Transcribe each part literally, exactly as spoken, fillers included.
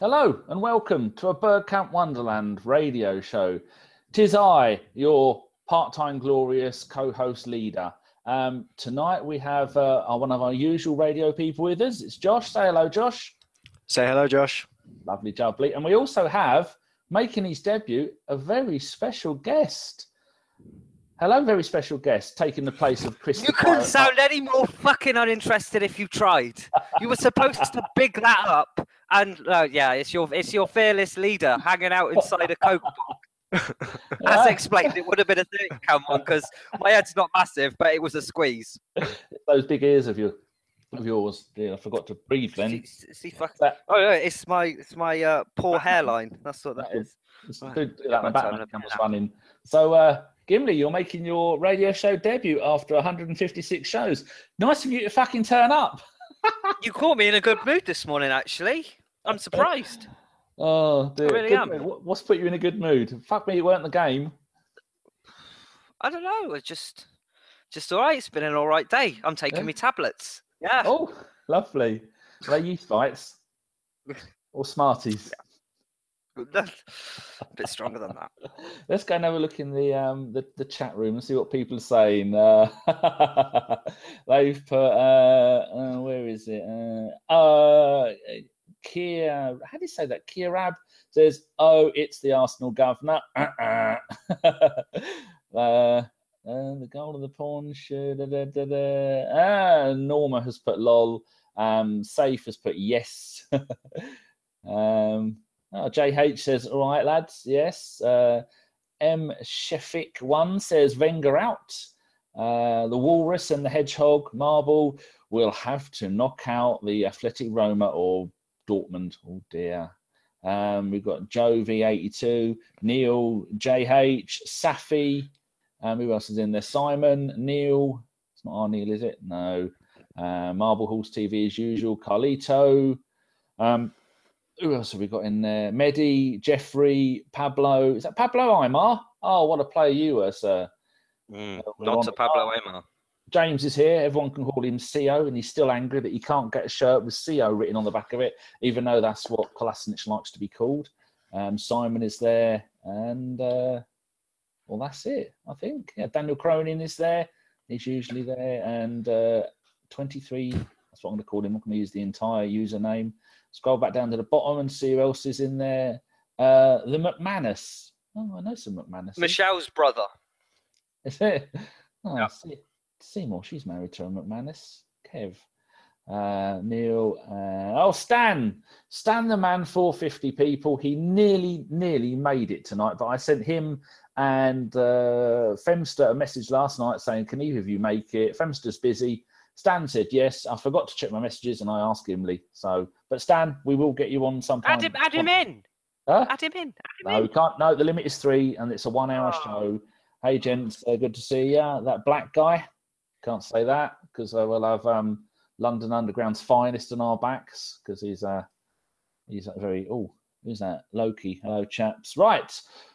Hello and welcome to a Bergkamp Wonderland radio show. Tis I, your part-time glorious co-host leader. Um, tonight we have uh, one of our usual radio people with us. It's Josh. Say hello, Josh. Say hello, Josh. Lovely, jubbly. And we also have, making his debut, a very special guest. Hello, very special guest, taking the place of Chris. You couldn't sound any more fucking uninterested if you tried. You were supposed to big that up, and uh, yeah, it's your it's your fearless leader hanging out inside a Coke box. As explained, it would have been a thirty count one because my head's not massive, but it was a squeeze. Those big ears of you, of yours. Yeah, I forgot to breathe then. See, see, fuck, that, oh no, it's my it's my uh, poor hairline. That's what that, that is. It's right. Do, do that when Batman comes running. So. Uh, Gimli, you're making your radio show debut after one hundred fifty-six shows. Nice of you to fucking turn up. You caught me in a good mood this morning, actually. I'm surprised. Oh, dear. I really good am. Mood. What's put you in a good mood? Fuck me, it weren't the game. I don't know. It's just, just all right. It's been an all right day. I'm taking yeah. me tablets. Yeah. Oh, lovely. Are they youth bites or Smarties? Yeah. A bit stronger than that. Let's go and have a look in the um the, the chat room and see what people are saying. Uh, they've put uh, uh where is it? Uh, uh Kia, how do you say that? Kiarab says, "Oh, it's the Arsenal governor." Uh-uh. uh, uh, the goal of the pawn. Da, da, da, da. Ah, Norma has put lol. Um, Safe has put yes. um. Oh, J H says, all right, lads, yes. Uh, M. Sheffic one says, Wenger out. Uh, the Walrus and the Hedgehog, Marble, will have to knock out the Athletic Roma or Dortmund. Oh, dear. Um, we've got Joe V eighty-two, Neil, J H, Safi. Um, who else is in there? Simon, Neil. It's not our Neil, is it? No. Uh, Marble Horse T V as usual. Carlito. Um, Who else have we got in there? Mehdi, Jeffrey, Pablo. Is that Pablo Aymar? Oh, what a player you were, sir. Mm, uh, not to Pablo Aymar. James is here. Everyone can call him C O, and he's still angry that he can't get a shirt with C O written on the back of it, even though that's what Kolasinac likes to be called. Um, Simon is there, and, uh, well, that's it, I think. Yeah, Daniel Cronin is there. He's usually there, and uh, twenty-three, that's what I'm going to call him. I'm going to use the entire username. Scroll back down to the bottom and see who else is in there. Uh, the McManus. Oh, I know some McManus. Michelle's brother. Is it? Oh, yeah. see, Seymour, she's married to a McManus. Kev. Uh, Neil. Uh, oh, Stan. Stan the man, four hundred fifty people. He nearly, nearly made it tonight, but I sent him and uh, Femster a message last night saying, can either of you make it? Femster's busy. Stan said yes. I forgot to check my messages and I asked Gimli. So, but Stan, we will get you on sometime. Add him, add him in. Huh? Add him in. Add him no, in. we can't. No, the limit is three, and it's a one-hour Oh. show. Hey, gents, uh, good to see you. That black guy, can't say that because uh, we'll have um, London Underground's finest on our backs because he's uh, he's a very. Oh, who's that? Loki. Hello, chaps. Right.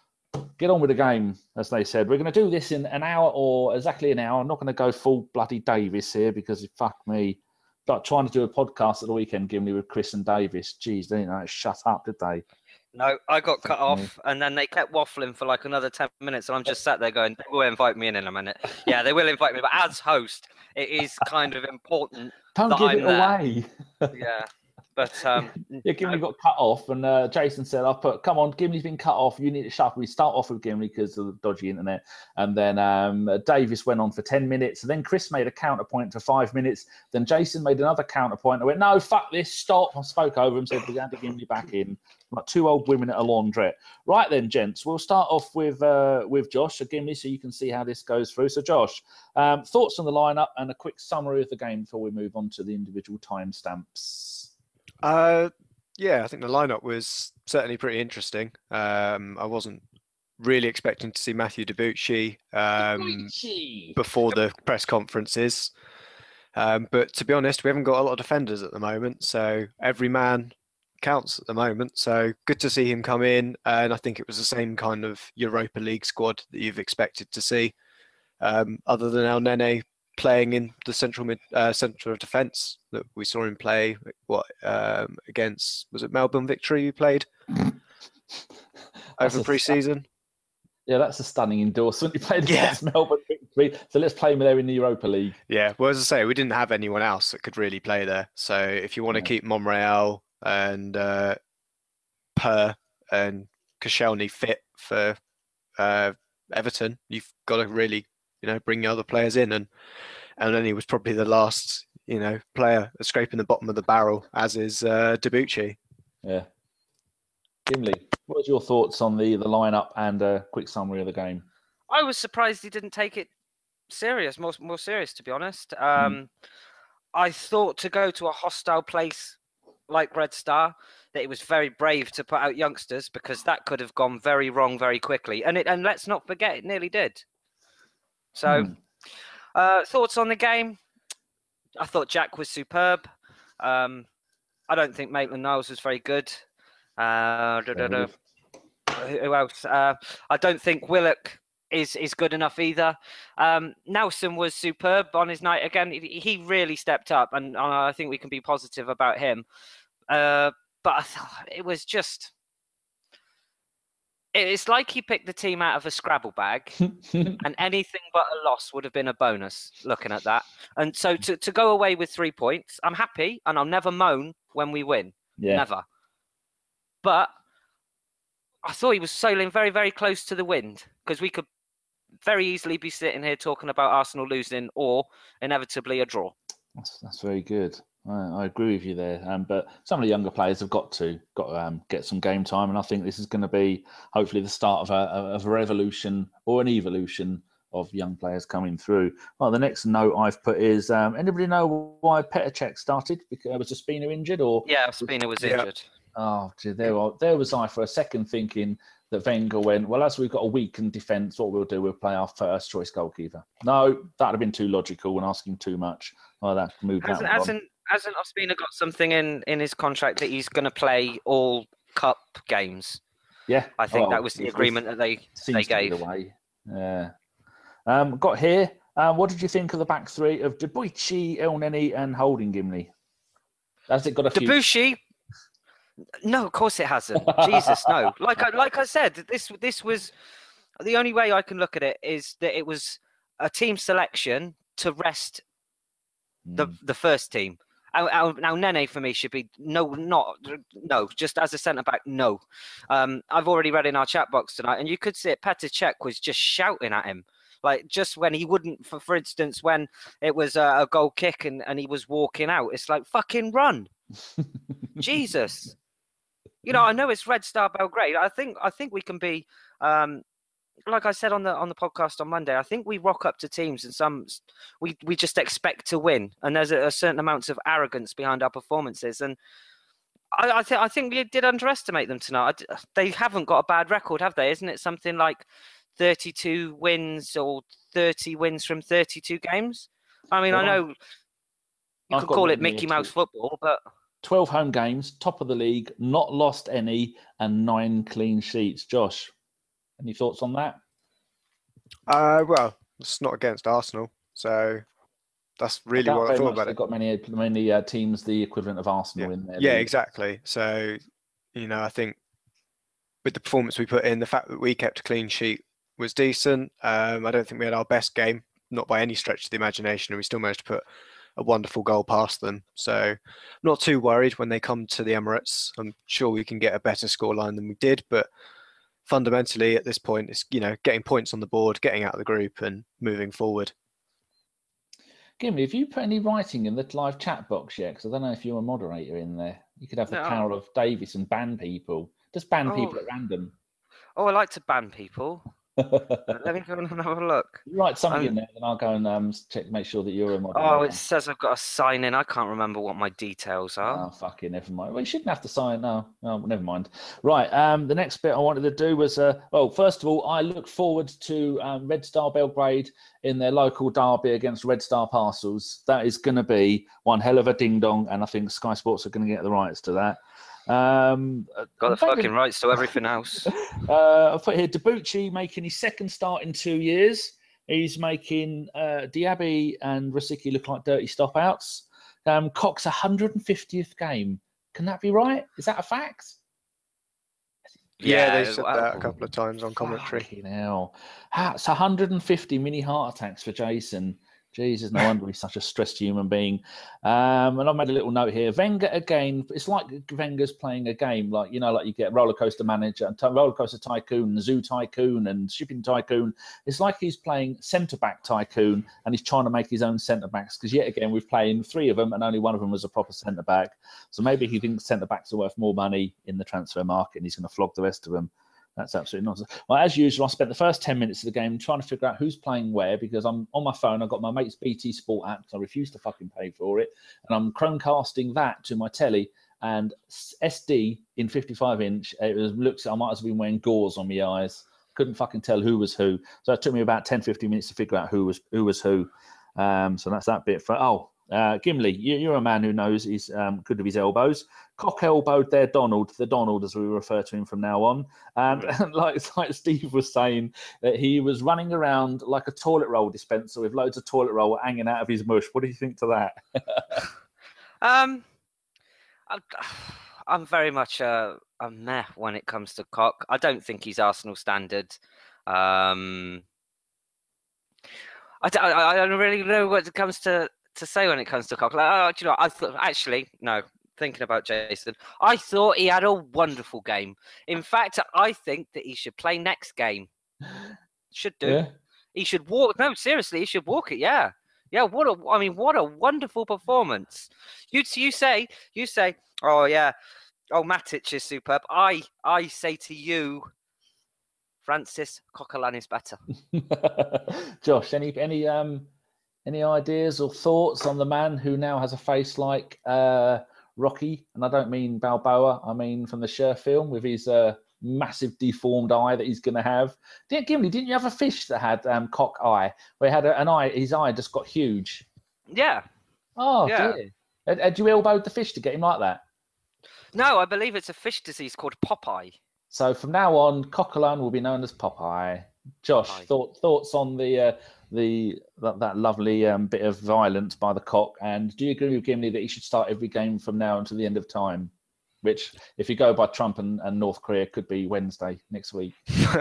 Get on with the game, as they said. We're going to do this in an hour or exactly an hour. I'm not going to go full bloody Davis here because, fuck me, like trying to do a podcast at the weekend, Gimli, with Chris and Davis. Jeez, they didn't know, shut up, did they? No, I got cut off, and then they kept waffling for like another ten minutes, and I'm just sat there going, they will invite me in in a minute. Yeah, they will invite me, but as host, it is kind of important Don't that give I'm it there. away. Yeah. But um, yeah, Gimli got cut off, and uh, Jason said, "I put, come on, Gimli's been cut off. You need to shut up." We start off with Gimli because of the dodgy internet, and then um, Davis went on for ten minutes, and then Chris made a counterpoint for five minutes. Then Jason made another counterpoint. I went, "No, fuck this, stop!" I spoke over him, said, "We're going to Gimli back in." Like two old women at a laundrette. Right then, gents, we'll start off with uh, with Josh, so Gimli, so you can see how this goes through. So, Josh, um, thoughts on the lineup and a quick summary of the game before we move on to the individual timestamps. Uh, yeah, I think the lineup was certainly pretty interesting. Um, I wasn't really expecting to see Matthew Debuchy um, before the press conferences. Um, but to be honest, we haven't got a lot of defenders at the moment, so every man counts at the moment. So good to see him come in, and I think it was the same kind of Europa League squad that you've expected to see. Um, other than El Nene playing in the central mid uh, centre of defence that we saw him play. What um, against was it Melbourne Victory? We played over pre-season. Yeah, that's a stunning endorsement. You played Yeah. against Melbourne Victory, so let's play him there in the Europa League. Yeah, well, as I say, we didn't have anyone else that could really play there. So if you want to Yeah. keep Monreal and uh, Per and Koscielny fit for uh, Everton, you've got to really, you know, bring your other players in. And and then he was probably the last, you know, player scraping the bottom of the barrel, as is uh, Debuchy. Yeah. Gimli, what was your thoughts on the, the lineup and a quick summary of the game? I was surprised he didn't take it serious, more more serious, to be honest. Um, mm. I thought to go to a hostile place like Red Star, that it was very brave to put out youngsters, because that could have gone very wrong very quickly. And it and let's not forget, it nearly did. So, mm. uh, thoughts on the game? I thought Jack was superb. Um, I don't think Maitland-Niles was very good. Uh, da, da, da. Who else? Uh, I don't think Willock is is good enough either. Um, Nelson was superb on his night again. He really stepped up, and uh, I think we can be positive about him. Uh, but I thought it was just... It's like he picked the team out of a Scrabble bag, and anything but a loss would have been a bonus, looking at that. And so to, to go away with three points, I'm happy, and I'll never moan when we win. Yeah. Never. But I thought he was sailing very, very close to the wind, because we could very easily be sitting here talking about Arsenal losing or inevitably a draw. That's, that's very good. I, I agree with you there. Um, but some of the younger players have got to got to um, get some game time, and I think this is going to be hopefully the start of a, of a revolution or an evolution of young players coming through. Well, the next note I've put is: um, anybody know why Petr Cech started? Because was Ospina injured, or yeah, Ospina was yeah. injured. Oh, gee, there, there was I for a second thinking that Wenger went, well, as we've got a weakened defence, what we'll do, we'll play our first choice goalkeeper. No, that would have been too logical and asking too much. Well, that moved hasn't, that hasn't, hasn't Ospina got something in, in his contract that he's going to play all cup games? Yeah. I think well, that was the agreement that they, they gave. The way. Yeah. Um, got here. Um, what did you think of the back three of Debuchy, Elneny and Holding Gimli? Has it got a few... Debuchy... No, of course it hasn't. Jesus, no. Like I, like I said, this this was the only way I can look at it is that it was a team selection to rest the mm. the first team. Now, now, Nene for me should be no, not no, just as a centre back, no. Um, I've already read in our chat box tonight, and you could see it. Petr Cech was just shouting at him, like just when he wouldn't. For for instance, when it was a, a goal kick and and he was walking out, it's like fucking run, Jesus. You know, I know it's Red Star Belgrade. I think I think we can be, um, like I said on the on the podcast on Monday. I think we rock up to teams and some we we just expect to win, and there's a, a certain amount of arrogance behind our performances. And I I, th- I think we did underestimate them tonight. I, they haven't got a bad record, have they? Isn't it something like thirty-two wins or thirty wins from thirty-two games? I mean, well, I know you I've could call it Mickey Mouse football, but. twelve home games, top of the league, not lost any, and nine clean sheets. Josh, any thoughts on that? Uh, well, it's not against Arsenal, so that's really I what I thought about they've it. Got many, many uh, teams the equivalent of Arsenal yeah. in there. Yeah, exactly. So, you know, I think with the performance we put in, the fact that we kept a clean sheet was decent. Um, I don't think we had our best game, not by any stretch of the imagination, and we still managed to put a wonderful goal past them. So I'm not too worried when they come to the Emirates. I'm sure we can get a better scoreline than we did, but fundamentally at this point, it's, you know, getting points on the board, getting out of the group and moving forward. Gimli, have you put any writing in the live chat box yet? Because I don't know if you're a moderator in there. You could have the no. power of Davis and ban people. Just ban oh. people at random. Oh, I like to ban people. Let me go and have a look. You write something um, in there, then I'll go and um, check, make sure that you're a moderator. Oh, it says I've got to sign in. I can't remember what my details are. Oh, fuck it, never mind. Well, you shouldn't have to sign. No, no, never mind. Right. Um, the next bit I wanted to do was, uh, well, first of all, I look forward to um, Red Star Belgrade in their local derby against Red Star Parcels. That is going to be one hell of a ding dong, and I think Sky Sports are going to get the rights to that. Um, Got the fucking rights to everything else. uh, I've put here Debuchy making his second start in two years. He's making uh, Diaby and Rosicky look like dirty stop-outs. Um, Cock's one hundred fiftieth game. Can that be right? Is that a fact? Yeah, Yeah, they said well, that a couple of times on commentary. Fucking hell. It's one hundred fifty mini heart attacks for Jason. Jesus, no wonder he's such a stressed human being. Um, and I've made a little note here. Wenger again. It's like Wenger's playing a game, like you know, like you get Roller Coaster Manager and Roller Coaster Tycoon, Zoo Tycoon, and Shipping Tycoon. It's like he's playing centre back Tycoon, and he's trying to make his own centre backs. Because yet again, we've played three of them, and only one of them was a proper centre back. So maybe he thinks centre backs are worth more money in the transfer market, and he's going to flog the rest of them. That's absolutely nonsense. Well, as usual, I spent the first ten minutes of the game trying to figure out who's playing where because I'm on my phone. I've got my mate's B T Sport app because I refuse to fucking pay for it. And I'm Chromecasting that to my telly. And S D in fifty-five inch, it was, looks, I might as well been wearing gauze on my eyes. Couldn't fucking tell who was who. So it took me about ten, fifteen minutes to figure out who was who. Was who. Um, so that's that bit for, oh, Uh, Gimli, you, you're a man who knows he's um, good of his elbows. Cock elbowed their Donald, the Donald as we refer to him from now on. And, Mm. and like, like Steve was saying, that he was running around like a toilet roll dispenser with loads of toilet roll hanging out of his mush. What do you think to that? um, I'm, I'm very much a, a meh when it comes to Cock. I don't think he's Arsenal standard. Um, I, don't, I, I don't really know what it comes to. to say when it comes to Cock. Like, oh, do you know, I thought actually no. Thinking about Jason, I thought he had a wonderful game. In fact, I think that he should play next game. Should do. Yeah. He should walk. No, seriously, he should walk it. Yeah, yeah. What a, I mean, what a wonderful performance. You, you say, you say, oh yeah, oh Matic is superb. I, I say to you, Francis Coquelin is better. Josh, any any um. Any ideas or thoughts on the man who now has a face like uh, Rocky? And I don't mean Balboa. I mean from the Cher film with his uh, massive deformed eye that he's going to have. Didn't, Gimli, didn't you have a fish that had um, cock eye? Where he had a, an eye, his eye just got huge. Yeah. Oh, yeah. dear. Had, had you elbowed the fish to get him like that? No, I believe it's a fish disease called Popeye. So from now on, Coquelin will be known as Popeye. Josh, Popeye. Thought, thoughts on the... Uh, The that, that lovely um, bit of violence by the Cock, and do you agree with Gimli that he should start every game from now until the end of time? Which, if you go by Trump and, and North Korea, could be Wednesday next week.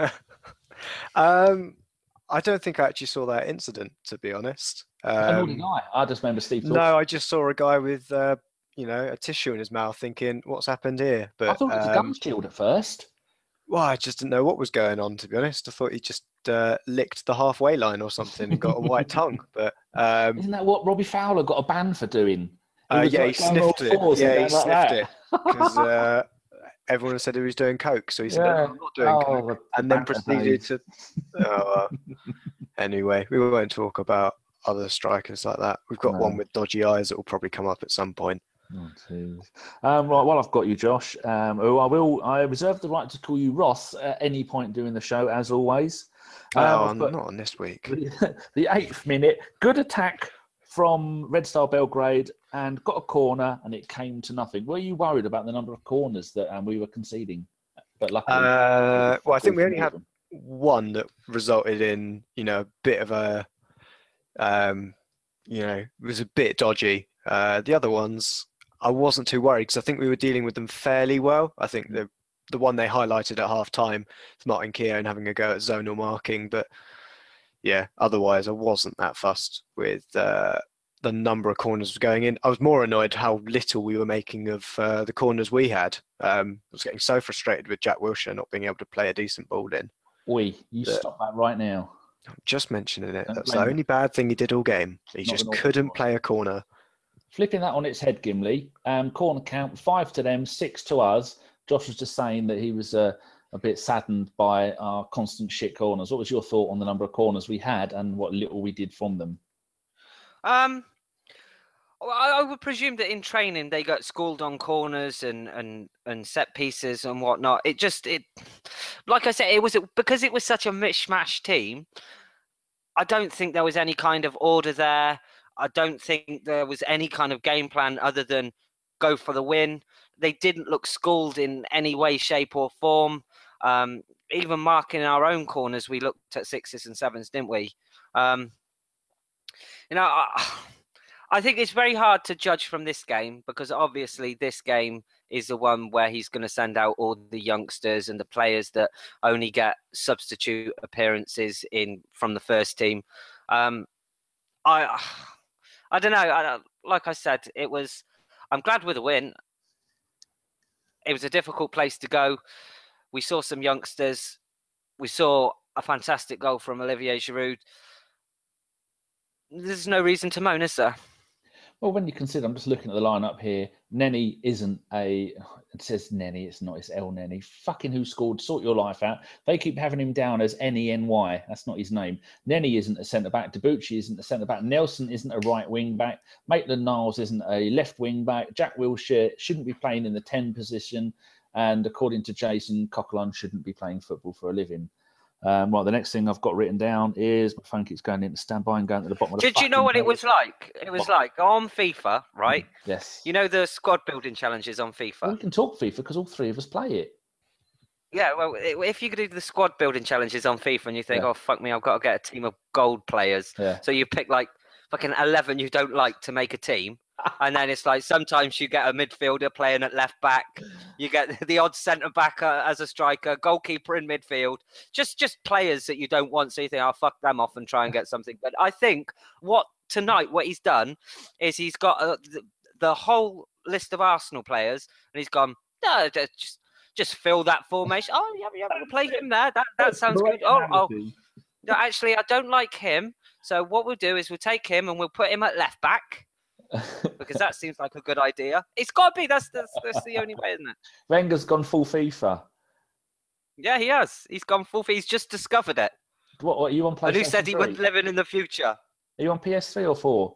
um, I don't think I actually saw that incident, to be honest. Um, did I. I just remember Steve. Talking. No, I just saw a guy with uh, you know a tissue in his mouth, thinking, "What's happened here?" But I thought it was um, a gun shield at first. Well, I just didn't know what was going on, to be honest. I thought he just uh, licked the halfway line or something and got a white tongue. But um, isn't that what Robbie Fowler got a ban for doing? He uh, yeah, like he sniffed it. Yeah, he like sniffed that. it because uh, everyone said he was doing coke. So he said, yeah. "I'm not doing oh, coke," the, and the then proceeded to. Oh, uh, anyway, we won't talk about other strikers like that. We've got no. one with dodgy eyes that will probably come up at some point. Oh, um, right, while I've got you, Josh, um, who I will, I reserve the right to call you Ross at any point during the show, as always. Um, oh, not on this week. The, the eighth minute, good attack from Red Star Belgrade, and got a corner, and it came to nothing. Were you worried about the number of corners that um, we were conceding? But luckily, uh, well, I think we only had one that resulted in, you know, a bit of a, um, you know, it was a bit dodgy. Uh, the other ones, I wasn't too worried because I think we were dealing with them fairly well. I think the the one they highlighted at half time is Martin Keown having a go at zonal marking. But yeah, otherwise I wasn't that fussed with uh, the number of corners going in. I was more annoyed how little we were making of uh, the corners we had. Um, I was getting so frustrated with Jack Wilshere not being able to play a decent ball in. Oi, you but stop that right now. I'm just mentioning it. Don't That's the only me. bad thing he did all game. He not just couldn't play a corner. Flipping that on its head, Gimli, um, corner count, five to them, six to us. Josh was just saying that he was uh, a bit saddened by our constant shit corners. What was your thought on the number of corners we had and what little we did from them? Um, I would presume that in training they got schooled on corners and, and, and set pieces and whatnot. It just, it, like I said, it was because it was such a mishmash team. I don't think there was any kind of order there. I don't think there was any kind of game plan other than go for the win. They didn't look schooled in any way, shape or form. Um, even marking our own corners, we looked at sixes and sevens, didn't we? Um, you know, I, I think it's very hard to judge from this game because obviously this game is the one where he's going to send out all the youngsters and the players that only get substitute appearances in from the first team. Um, I, I don't know. I, like I said, it was. I'm glad with a win. It was a difficult place to go. We saw some youngsters. We saw a fantastic goal from Olivier Giroud. There's no reason to moan, is there? Well, when you consider, I'm just looking at the lineup here. Nenny isn't a. It says Nenny. It's not. It's El Nenny. Fucking who scored? Sort your life out. They keep having him down as N E N Y. That's not his name. Nenny isn't a centre back. Debuchy isn't a centre back. Nelson isn't a right wing back. Maitland-Niles isn't a left wing back. Jack Wilshere shouldn't be playing in the ten position. And according to Jason, Coquelin shouldn't be playing football for a living. Um, well, the next thing I've got written down is my phone keeps going into standby and going to the bottom of the. Did you know what it was like? It was like on FIFA, right? Yes. You know the squad building challenges on FIFA. Well, we can talk FIFA because all three of us play it. Yeah, well, if you could do the squad building challenges on FIFA and you think, Yeah. oh, fuck me, I've got to get a team of gold players. Yeah. So you pick like fucking eleven you don't like to make a team. And then it's like sometimes you get a midfielder playing at left back. You get the odd centre back uh, as a striker, goalkeeper in midfield. Just just players that you don't want. So you think, I'll fuck them off and try and get something. But I think what tonight, what he's done is he's got uh, the, the whole list of Arsenal players and he's gone, no, just just fill that formation. Oh, yeah, yeah, we'll play him there. That that sounds good. Oh, oh, no, actually, I don't like him. So what we'll do is we'll take him and we'll put him at left back. Because that seems like a good idea. It's got to be. That's, that's that's the only way, isn't it? Wenger's gone full FIFA. Yeah, he has. He's gone full FIFA. He's just discovered it. What, what are you on PlayStation And who said he three? wouldn't live in the future? Are you on P S three or four?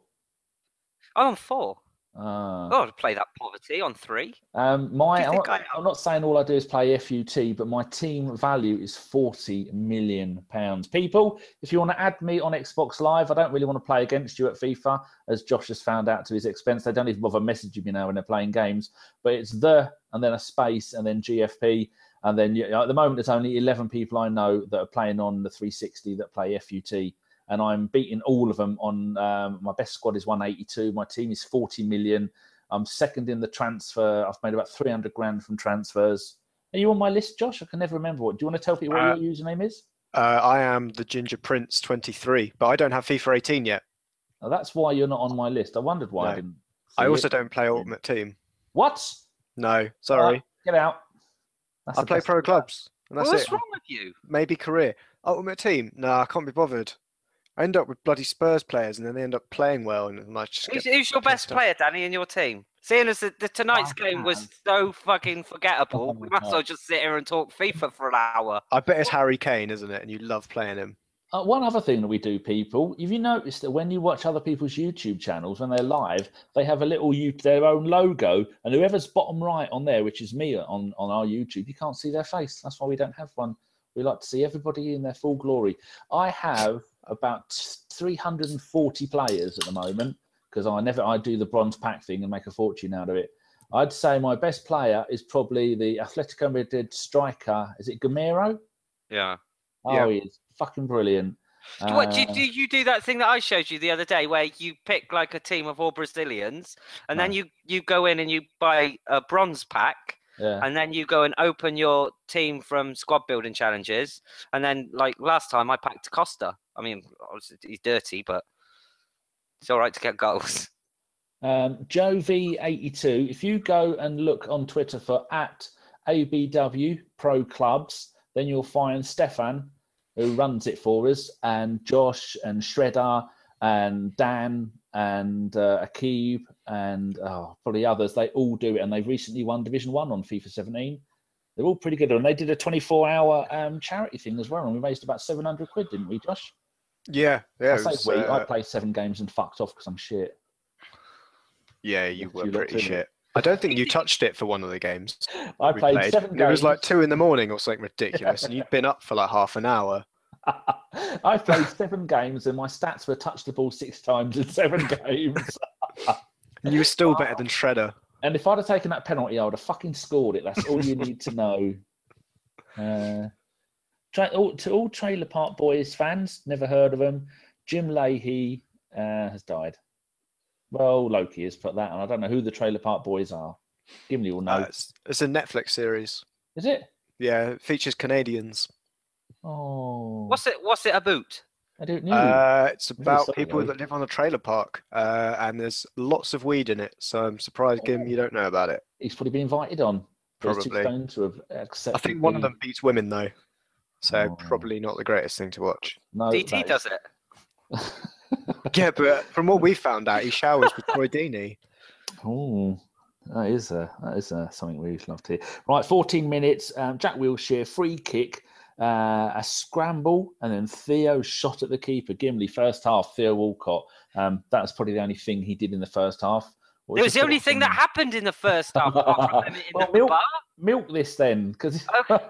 I'm on four. Uh, Oh, I'd play that poverty on three. Um, my, Do you I'm think not, I am? I'm not saying all I do is play F U T, but my team value is forty million pounds. People, if you want to add me on Xbox Live, I don't really want to play against you at FIFA, as Josh has found out to his expense. They don't even bother messaging me now when they're playing games. But it's the, and then a space, and then G F P. And then you know, at the moment, there's only eleven people I know that are playing on the three sixty that play F U T. And I'm beating all of them on, um, my best squad is one eighty-two. My team is forty million. I'm second in the transfer. I've made about three hundred grand from transfers. Are you on my list, Josh? I can never remember. What do you want to tell people what Uh, your username is? Uh, I am the Ginger Prince twenty-three, but I don't have FIFA eighteen yet. Oh, that's why you're not on my list. I wondered why No. I didn't. I see also it. don't play Ultimate Team. What? No, sorry. Uh, get out. That's I the play best pro of that. clubs, and that's What's it. wrong with you? Maybe career. Ultimate Team? No, I can't be bothered. I end up with bloody Spurs players, and then they end up playing well, and I just Who's, get who's your best pissed off. player, Danny, in your team? Seeing as the, the tonight's I game was have. so fucking forgettable, Oh, we might as well just sit here and talk FIFA for an hour. I bet it's Harry Kane, isn't it? And you love playing him. Uh, one other thing that we do, people, have you noticed that when you watch other people's YouTube channels, when they're live, they have a little you their own logo, and whoever's bottom right on there, which is me on, on our YouTube, you can't see their face. That's why we don't have one. We like to see everybody in their full glory. I have about three hundred forty players at the moment because I never I do the bronze pack thing and make a fortune out of it. I'd say my best player is probably the Atletico Madrid striker. Is it Gamero? Yeah. Oh, Yeah. he is fucking brilliant. What do you, Uh, do you do that thing that I showed you the other day where you pick like a team of all Brazilians and then No. you, you go in and you buy a bronze pack yeah. and then you go and open your team from squad building challenges and then like last time I packed Costa. I mean, obviously he's dirty, but it's all right to get goals. Um, Joe V eighty-two, if you go and look on Twitter for at A B W Pro Clubs, then you'll find Stefan, who runs it for us, and Josh and Shredder and Dan and uh, Akib and oh, probably others. They all do it, and they've recently won Division One on FIFA seventeen. They're all pretty good, and they did a twenty-four hour um, charity thing as well, and we raised about seven hundred quid, didn't we, Josh? Yeah, yeah. I it say was, we. I uh, played seven games and fucked off because I'm shit. yeah, you Yes, were you lot pretty too. shit. I don't think you touched it for one of the games I we played played. seven And games. it was like two in the morning or something ridiculous, and you'd been up for like half an hour. I played seven games and my stats were touch the ball six times in seven games. And you were still better than Shredder. And if I'd have taken that penalty, I would have fucking scored it. That's all you need to know. Uh, Tra- all, to all Trailer Park Boys fans, never heard of them. Jim Leahy uh, has died. Well, Loki has put that, and I don't know who the Trailer Park Boys are. Gimli will know. Uh, it's, it's a Netflix series. Is it? Yeah, it features Canadians. Oh, What's it? What's it about? I don't know. Uh, it's Really about sorry, people though. that live on a trailer park, uh, and there's lots of weed in it. So I'm surprised, Gim, you don't know about it. He's probably been invited on. But he's too Probably. stoned to have accepted. I think one of the- them beats women though, so Oh. probably not the greatest thing to watch. No, D T that does is- it. Yeah, but from what we found out, he showers with Troy Deeney. Oh, that is a, that is a, something we'd love to hear. Right, fourteen minutes. Um, Jack Wilshere, free kick, uh, a scramble, and then Theo shot at the keeper. Gimli, first half, Theo Walcott. Um, that was probably the only thing he did in the first half. What It was your the only thoughts thing on that happened in the first half, apart from them in Well, the milk- bar. Milk this then, because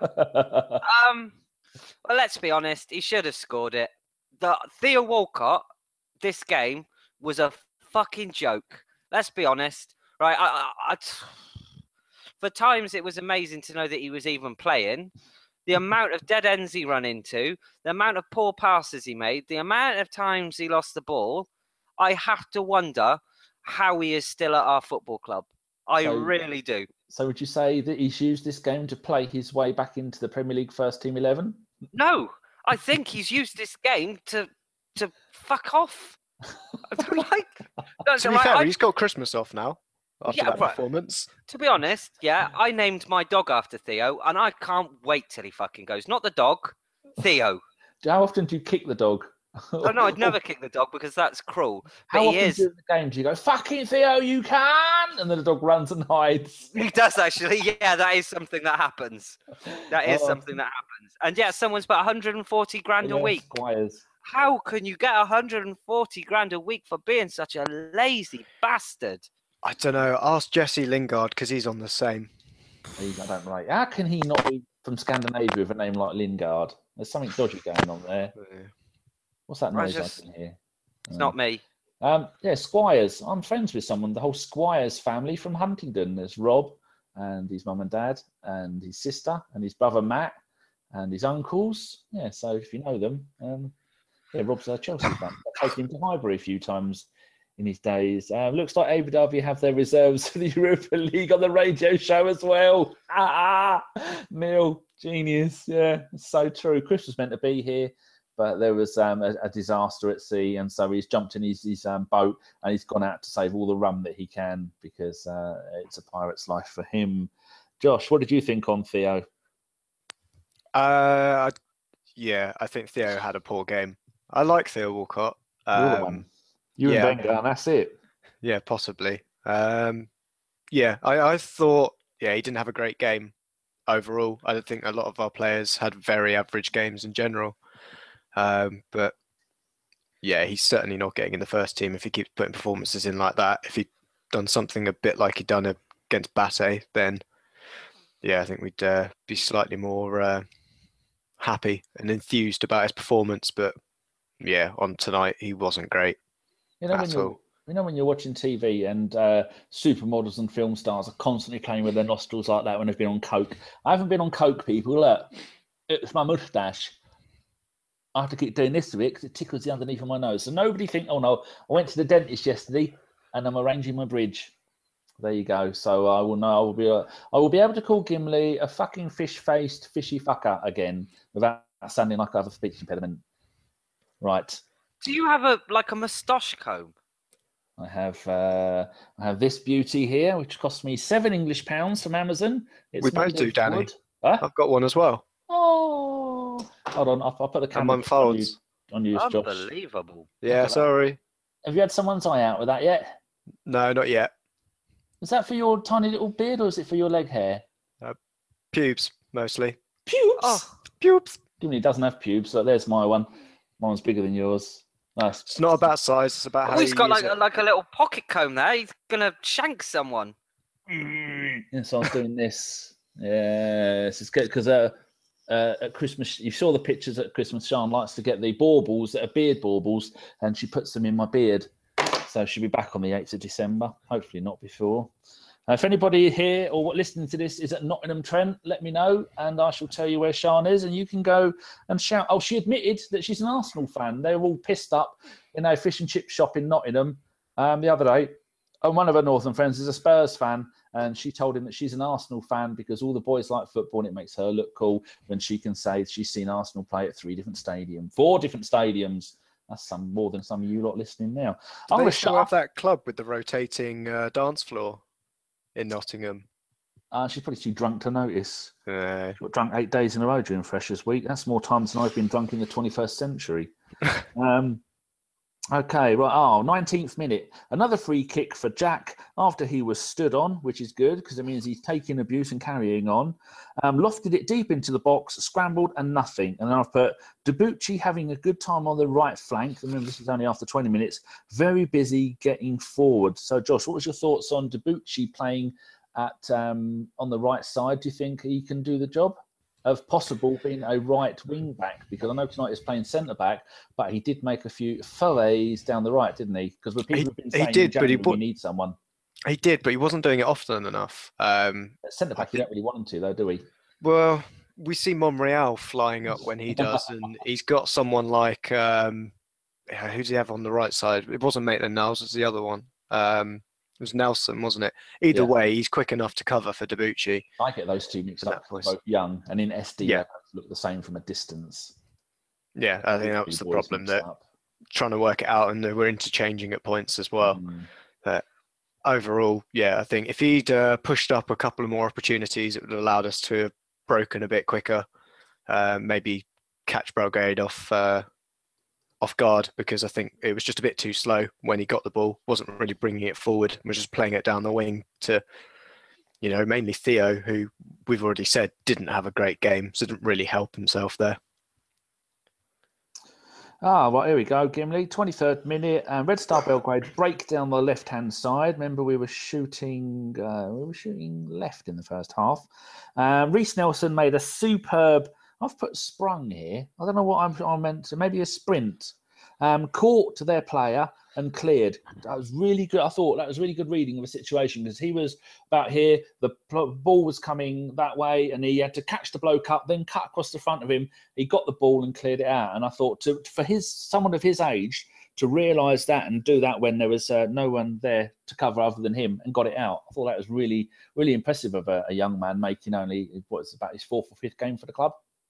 Um, well, let's be honest. He should have scored it. The Theo Walcott, this game was a fucking joke. Let's be honest, right? I, I, I, for times, it was amazing to know that he was even playing. The amount of dead ends he run into, the amount of poor passes he made, the amount of times he lost the ball, I have to wonder how he is still at our football club. I So- really do. So would you say that he's used this game to play his way back into the Premier League first team eleven? No, I think he's used this game to to fuck off. I don't like. No, To be right, fair, I- he's got Christmas off now after Yeah, that right. performance. to be honest, yeah, I named my dog after Theo, and I can't wait till he fucking goes. Not the dog, Theo. How often do you kick the dog? Oh no, I'd never kick the dog because that's cruel. How But he often is. during the game do you go, fucking Theo, you can? And then the dog runs and hides. He does actually. Yeah, that is something that happens. That is Oh. something that happens. And yeah, someone's put one hundred forty grand a Yeah, week. Squires. How can you get one hundred forty grand a week for being such a lazy bastard? I don't know. Ask Jesse Lingard because he's on the same. He- I don't like. How can he not be from Scandinavia with a name like Lingard? There's something dodgy going on there. What's that I noise just- I can hear? It's Uh, not me. Um, yeah, Squires. I'm friends with someone, the whole Squires family from Huntingdon. There's Rob and his mum and dad and his sister and his brother Matt and his uncles. Yeah, so if you know them, um, yeah, Rob's a Chelsea fan. I've taken him to Highbury a few times in his days. Uh, looks like Abu Dhabi have their reserves for the Europa League on the radio show as well. Ah, Neil, genius. Yeah, it's so true. Chris was meant to be here, but there was um, a, a disaster at sea, and so he's jumped in his, his um, boat and he's gone out to save all the rum that he can because uh, it's a pirate's life for him. Josh, what did you think on Theo? Uh, I- yeah, I think Theo had a poor game. I like Theo Walcott. You're the Um, one. You yeah. and Wenger, and that's it. Yeah, possibly. Um, yeah, I, I thought, yeah, he didn't have a great game overall. I don't think a lot of our players had very average games in general. Um, but yeah, he's certainly not getting in the first team if he keeps putting performances in like that. If he'd done something a bit like he'd done against Bate, then yeah, I think we'd uh, be slightly more uh, happy and enthused about his performance. But yeah, on tonight, he wasn't great. You know, when At you're, all. you know when you're watching T V and uh, supermodels and film stars are constantly playing with their nostrils like that when they've been on coke. I haven't been on coke, people. Look, it's my moustache. I have to keep doing this to it because it tickles the underneath of my nose. So nobody think, oh no, I went to the dentist yesterday and I'm arranging my bridge. There you go. So I will know. I will be. Uh, I will be able to call Gimli a fucking fish-faced, fishy fucker again without sounding like I have a speech impediment. Right. Do you have a like a moustache comb? I have uh, I have this beauty here, which cost me seven English pounds from Amazon. It's We both made do, of Danny. wood. Huh? I've got one as well. Oh, hold on. I'll, I'll put the And camera mine on you, folds. on you, Josh. Unbelievable. Yeah, at that. sorry. Have you had someone's eye out with that yet? No, not yet. Is that for your tiny little beard or is it for your leg hair? Pubes, mostly. Pubes. Oh, Pubes. Gimli doesn't have pubes, so there's my one. Mine's bigger than yours. Nice. It's not about size, it's about how oh he's you got use like it. a, like a little pocket comb there. He's gonna shank someone. Yeah, so I was doing this. Yes, it's good because uh, uh, at Christmas, you saw the pictures at Christmas. Sean likes to get the baubles that are beard baubles, and she puts them in my beard. So she'll be back on the eighth of December. Hopefully not before. Uh, if anybody here or listening to this is at Nottingham Trent, let me know and I shall tell you where Sian is and you can go and shout. Oh, she admitted that she's an Arsenal fan. They were all pissed up in a fish and chip shop in Nottingham um, the other day. And one of her Northern friends is a Spurs fan and she told him that she's an Arsenal fan because all the boys like football and it makes her look cool when she can say she's seen Arsenal play at three different stadiums, four different stadiums. That's some more than some of you lot listening now. Do they still have that club with the rotating uh, dance floor in Nottingham? Uh, she's probably too drunk to notice. Uh, She got drunk eight days in a row during Freshers Week. That's more times than I've been drunk in the twenty-first century. um, okay, right. Oh, nineteenth minute. Another free kick for Jack after he was stood on, which is good because it means he's taking abuse and carrying on. Um, lofted it deep into the box, scrambled and nothing. And then I've put Debuchy having a good time on the right flank. Remember, this is only after twenty minutes. Very busy getting forward. So, Josh, what was your thoughts on Debuchy playing at um, on the right side? Do you think he can do the job of possible being a right wing back? Because I know tonight he's playing centre back, but he did make a few forays down the right, didn't he? Because people he, have been saying he did, but he we need someone. He did, but he wasn't doing it often enough. Um, centre back, you don't really want him to, though, do we? Well, we see Monreal flying up when he does, and he's got someone like um, yeah, who does he have on the right side? It wasn't Maitland-Niles, it was the other one. Um, it was Nelson, wasn't it? Either yeah. way, he's quick enough to cover for Debuchy. I get those two mixed up. Both young, and in S D, yeah. they look the same from a distance. Yeah, I think that was the problem, that up. trying to work it out, and they were interchanging at points as well. Mm. But overall, yeah, I think if he'd uh, pushed up a couple of more opportunities, it would have allowed us to have broken a bit quicker. Uh, maybe catch Belgrade off uh, off guard, because I think it was just a bit too slow when he got the ball. Wasn't really bringing it forward. Was just playing it down the wing to, you know, mainly Theo, who we've already said didn't have a great game, so didn't really help himself there. Ah, well, here we go, Gimli. twenty-third minute. Um, Red Star Belgrade break down the left-hand side. Remember, we were shooting uh, we were shooting left in the first half. Um, Reece Nelson made a superb, I've put sprung here. I don't know what I'm, I meant to, maybe a sprint. Um, caught their player and cleared. That was really good. I thought that was really good reading of the situation, because he was about here, the ball was coming that way, and he had to catch the bloke up, then cut across the front of him. He got the ball and cleared it out. And I thought, to, for his someone of his age to realise that and do that when there was uh, no one there to cover other than him, and got it out, I thought that was really, really impressive of a, a young man making only what's about his fourth or fifth game for the club.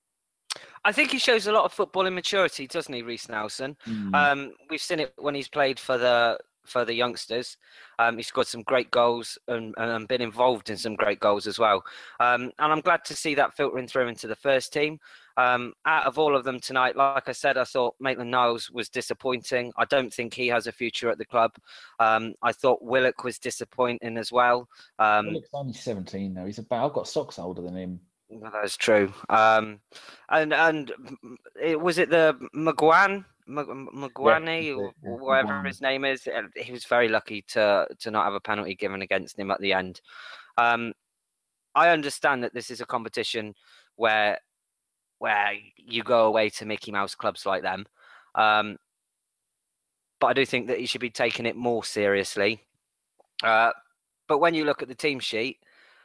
I think he shows a lot of football immaturity, doesn't he, Reece Nelson? Mm. Um, we've seen it when he's played for the for the youngsters. Um, he's scored some great goals and, and been involved in some great goals as well. Um, and I'm glad to see that filtering through into the first team. Um, out of all of them tonight, like I said, I thought Maitland-Niles was disappointing. I don't think he has a future at the club. Um, I thought Willock was disappointing as well. Um, Willock's only seventeen now. He's about, I've got socks older than him. Well, that's true. Um, and and it, was it the Maguan, Maguani, yeah, or yeah, whatever Maguan. His name is? He was very lucky to to not have a penalty given against him at the end. Um, I understand that this is a competition where where you go away to Mickey Mouse clubs like them, um, but I do think that he should be taking it more seriously. Uh, but when you look at the team sheet,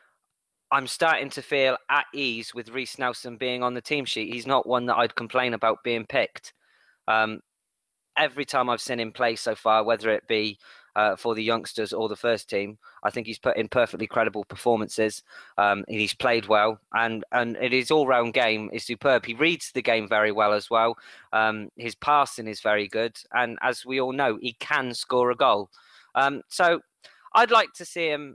I'm starting to feel at ease with Reece Nelson being on the team sheet. He's not one that I'd complain about being picked. Um, every time I've seen him play so far, whether it be uh, for the youngsters or the first team, I think he's put in perfectly credible performances. Um, he's played well, and and his all-round game is superb. He reads the game very well as well. Um, his passing is very good, and as we all know, he can score a goal. Um, so I'd like to see him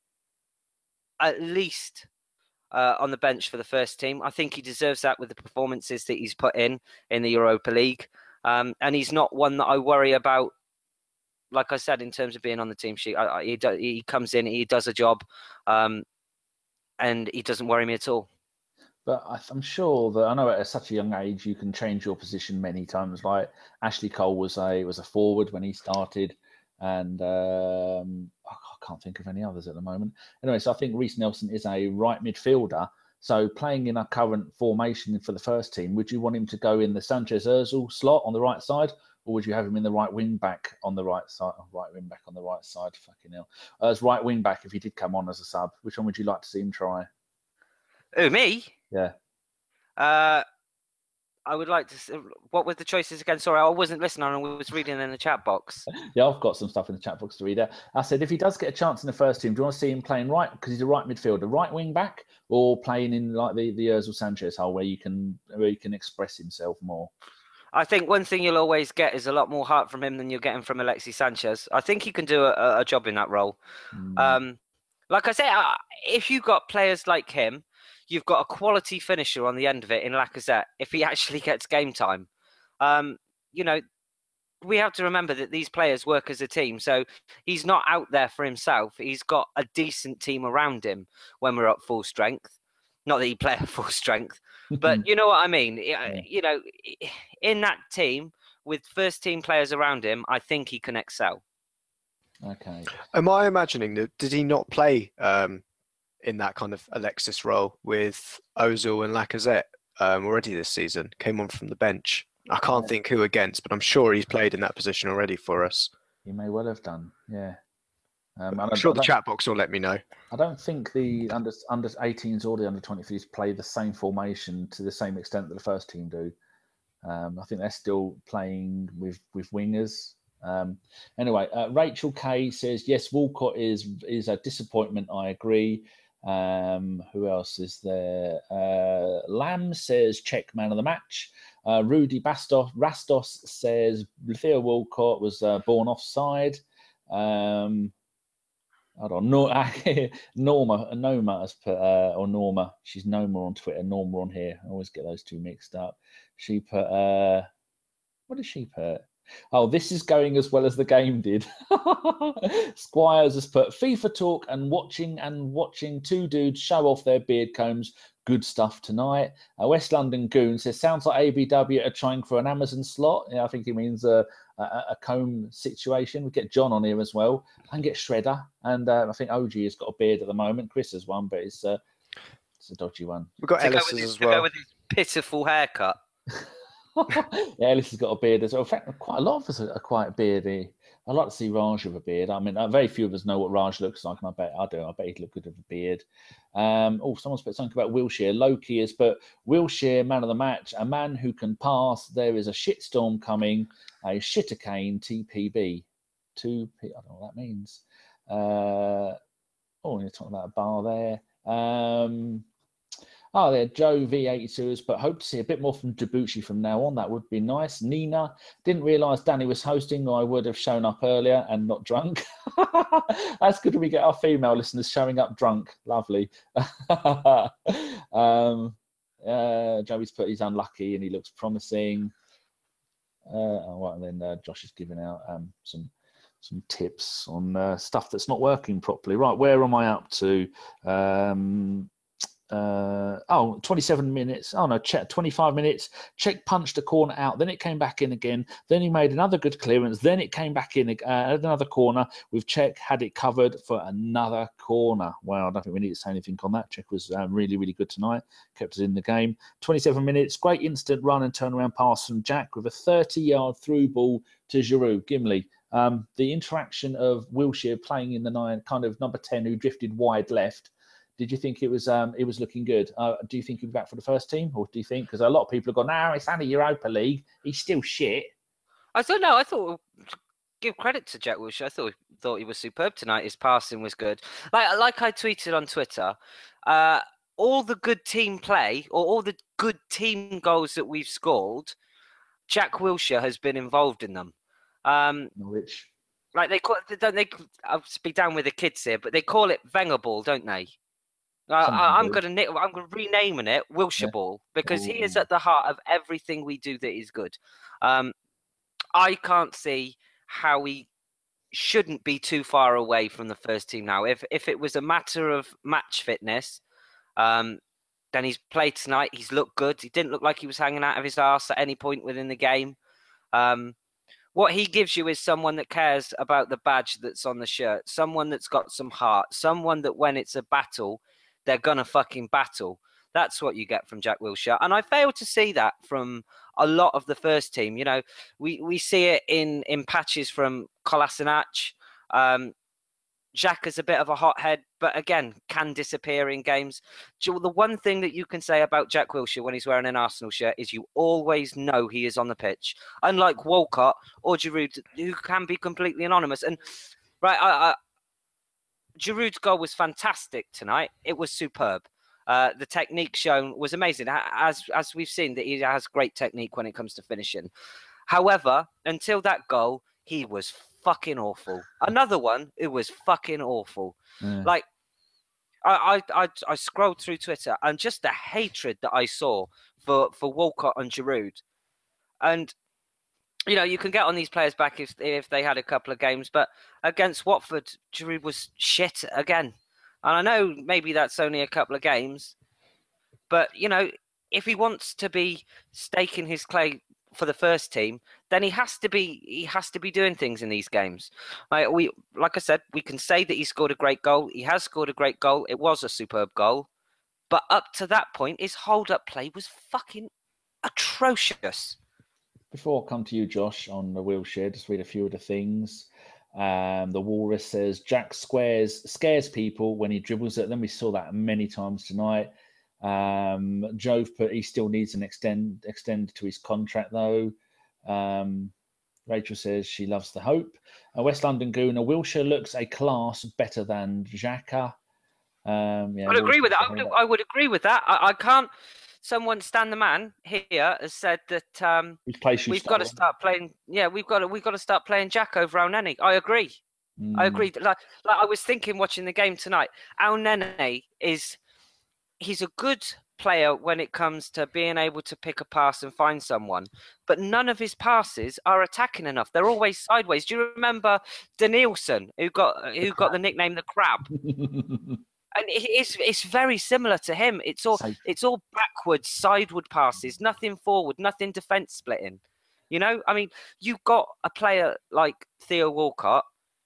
at least uh, on the bench for the first team. I think he deserves that with the performances that he's put in in the Europa League. Um, and he's not one that I worry about, like I said, in terms of being on the team sheet. I, I, he, do, he comes in, he does a job, um, and he doesn't worry me at all. But I'm sure that, I know at such a young age you can change your position many times. Like Ashley Cole was a was a forward when he started, and um, I can't think of any others at the moment. Anyway, so I think Reece Nelson is a right midfielder. So playing in a current formation for the first team, would you want him to go in the Sanchez Ozil slot on the right side, or would you have him in the right wing back on the right side? Oh, right wing back on the right side. Fucking hell. Uh, as right wing back, if he did come on as a sub, which one would you like to see him try? Who, me? Yeah. Uh, I would like to see, what were the choices again? Sorry, I wasn't listening. I was reading in the chat box. Yeah, I've got some stuff in the chat box to read out. I said, if he does get a chance in the first team, do you want to see him playing right, because he's a right midfielder, right wing back, or playing in like the, the Ozil Sanchez hole where you can where you can express himself more? I think one thing you'll always get is a lot more heart from him than you're getting from Alexis Sanchez. I think he can do a, a job in that role. Mm. Um, like I say, if you've got players like him, you've got a quality finisher on the end of it in Lacazette if he actually gets game time. Um, you know, we have to remember that these players work as a team. So he's not out there for himself. He's got a decent team around him when we're at full strength. Not that he play at full strength, but you know what I mean? Yeah. You know, in that team with first team players around him, I think he can excel. Okay. Am I imagining that, did he not play um, in that kind of Alexis role with Ozil and Lacazette um, already this season? Came on from the bench. I can't yeah. think who against, but I'm sure he's played in that position already for us. He may well have done, yeah. Um, I'm sure the chat box will let me know. I don't think the under under eighteens or the under twenty-threes play the same formation to the same extent that the first team do. Um, I think they're still playing with with wingers. Um, anyway, uh, Rachel K says yes, Walcott is is a disappointment. I agree. Um, who else is there? Uh, Lamb says check man of the match. Uh, Rudy Bastos Rastos says Theo Walcott was uh, born offside. Um, Hold on, Norma, Norma has put, uh, or Norma, she's Norma on Twitter, Norma on here. I always get those two mixed up. She put, uh, what did she put? Oh, this is going as well as the game did. Squires has put FIFA talk and watching and watching two dudes show off their beard combs. Good stuff tonight. Uh, West London Goon says, sounds like A B W are trying for an Amazon slot. Yeah, I think he means a, a, a comb situation. We get John on here as well. And get Shredder. And uh, I think O G has got a beard at the moment. Chris has one, but it's, uh, it's a dodgy one. We've got Ellis as his, well. To go with his pitiful haircut. Yeah, Ellis has got a beard as well. In fact, quite a lot of us are quite beardy. I'd like to see Raj with a beard. I mean, very few of us know what Raj looks like, and I bet I do. I bet he'd look good with a beard. Um, oh, someone's put something about Wilshere. Loki has put Wilshere, man of the match, a man who can pass. There is a shitstorm coming, a shittercane T P B. Two P, I don't know what that means. Uh, oh, you're talking about a bar there. Um, Oh, there, Joe V eighty-two has put, hope to see a bit more from Debuchy from now on. That would be nice. Nina, didn't realise Danny was hosting, or I would have shown up earlier and not drunk. That's good when we get our female listeners showing up drunk. Lovely. um, uh, Joey's put, he's unlucky and he looks promising. Uh, oh, well, and then uh, Josh is giving out um, some some tips on uh, stuff that's not working properly. Right, where am I up to? Um, Uh, oh, twenty-seven minutes. Oh no, check, twenty-five minutes. Check punched a corner out. Then it came back in again. Then he made another good clearance. Then it came back in uh, another corner. With Czech had it covered for another corner. Wow, I don't think we need to say anything on that. Czech was um, really, really good tonight. Kept us in the game. twenty-seven minutes. Great instant run and turnaround pass from Jack with a thirty-yard through ball to Giroud. Gimli. Um, the interaction of Wilshere playing in the nine, kind of number ten, who drifted wide left. Did you think it was um, it was looking good? Uh, do you think he'll be back for the first team, or do you think, because a lot of people have gone, no, it's only Europa League, he's still shit. I don't know. I thought give credit to Jack Wilshere. I thought thought he was superb tonight. His passing was good. Like like I tweeted on Twitter, uh, all the good team play or all the good team goals that we've scored, Jack Wilshere has been involved in them. Um, Which, like they call it, don't they? I'll be down with the kids here, but they call it Wenger ball, don't they? I, I'm going to I'm going to renaming it Wilshere yeah. Ball because Ooh. He is at the heart of everything we do that is good. Um, I can't see how we shouldn't be too far away from the first team now. If if it was a matter of match fitness, um, then he's played tonight. He's looked good. He didn't look like he was hanging out of his arse at any point within the game. Um, what he gives you is someone that cares about the badge that's on the shirt, someone that's got some heart, someone that when it's a battle, they're going to fucking battle. That's what you get from Jack Wilshere. And I fail to see that from a lot of the first team. You know, we, we see it in, in patches from Kolasinac. Um, Xhaka's a bit of a hothead, but again, can disappear in games. The one thing that you can say about Jack Wilshere when he's wearing an Arsenal shirt is you always know he is on the pitch. Unlike Walcott or Giroud, who can be completely anonymous. And right, I, I, Giroud's goal was fantastic tonight. It was superb. Uh, the technique shown was amazing. As as we've seen, that he has great technique when it comes to finishing. However, until that goal, he was fucking awful. Another one, it was fucking awful. Yeah. Like, I, I I I scrolled through Twitter and just the hatred that I saw for, for Walcott and Giroud. And, you know, you can get on these players back if if they had a couple of games, but against Watford, Giroud was shit again. And I know maybe that's only a couple of games, but, you know, if he wants to be staking his claim for the first team, then he has to be he has to be doing things in these games. Like we, like I said, we can say that he scored a great goal. He has scored a great goal. It was a superb goal, but up to that point, his hold-up play was fucking atrocious. Before I come to you, Josh, on the Wilshere, just read a few of the things. Um, the Walrus says Jack squares scares people when he dribbles at them. We saw that many times tonight. Um, Jove put he still needs an extend extend to his contract though. Um, Rachel says she loves the hope. Uh, West London Gooner, Wilshere looks a class better than Xhaka. Um, yeah, I would agree with that. I would, I would agree with that. I, I can't. Someone, Stan the Man here, has said that um, we've got to start playing. Yeah, we've got to we've got to start playing Jack over El Neni. I agree. Mm. I agree. Like, like I was thinking watching the game tonight. El Neni is. He's a good player when it comes to being able to pick a pass and find someone, but none of his passes are attacking enough. They're always sideways. Do you remember Danielson, who got who got the nickname the Crab? And it's it's very similar to him. It's all Safe. It's all backwards, sideward passes, nothing forward, nothing defense splitting. You know, I mean, you've got a player like Theo Walcott.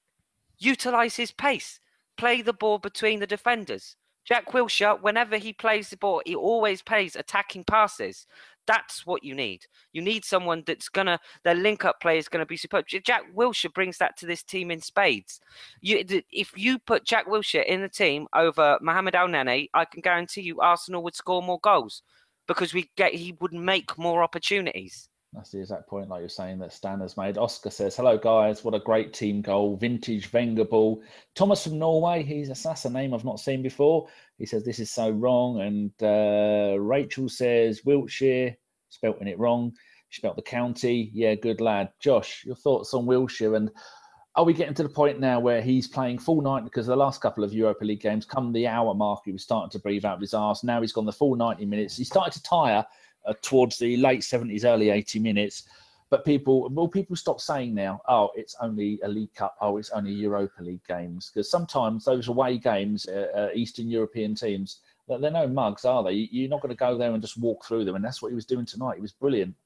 Utilize his pace, play the ball between the defenders. Jack Wilshere, whenever he plays the ball, he always plays attacking passes. That's what you need. You need someone that's going to, their link-up play is going to be superb. Jack Wilshere brings that to this team in spades. You, if you put Jack Wilshere in the team over Mohamed El Neni, I can guarantee you Arsenal would score more goals because we get he would make more opportunities. That's the exact point, like you're saying, that Stan has made. Oscar says, hello, guys. What a great team goal. Vintage Wenger ball. Thomas from Norway. He's that's a name I've not seen before. He says, this is so wrong. And uh, Rachel says, Wiltshire, spelting it wrong. She spelt the county. Yeah, good lad. Josh, your thoughts on Wilshere? And are we getting to the point now where he's playing full night? Because the last couple of Europa League games, come the hour mark, he was starting to breathe out of his arse. Now he's gone the full ninety minutes. He started to tire Uh, towards the late seventies, early eighty minutes. But people, will people stop saying now, oh, it's only a League Cup, oh, it's only Europa League games? Because sometimes those away games, uh, uh, Eastern European teams, they're no mugs, are they? You're not going to go there and just walk through them. And that's what he was doing tonight. He was brilliant.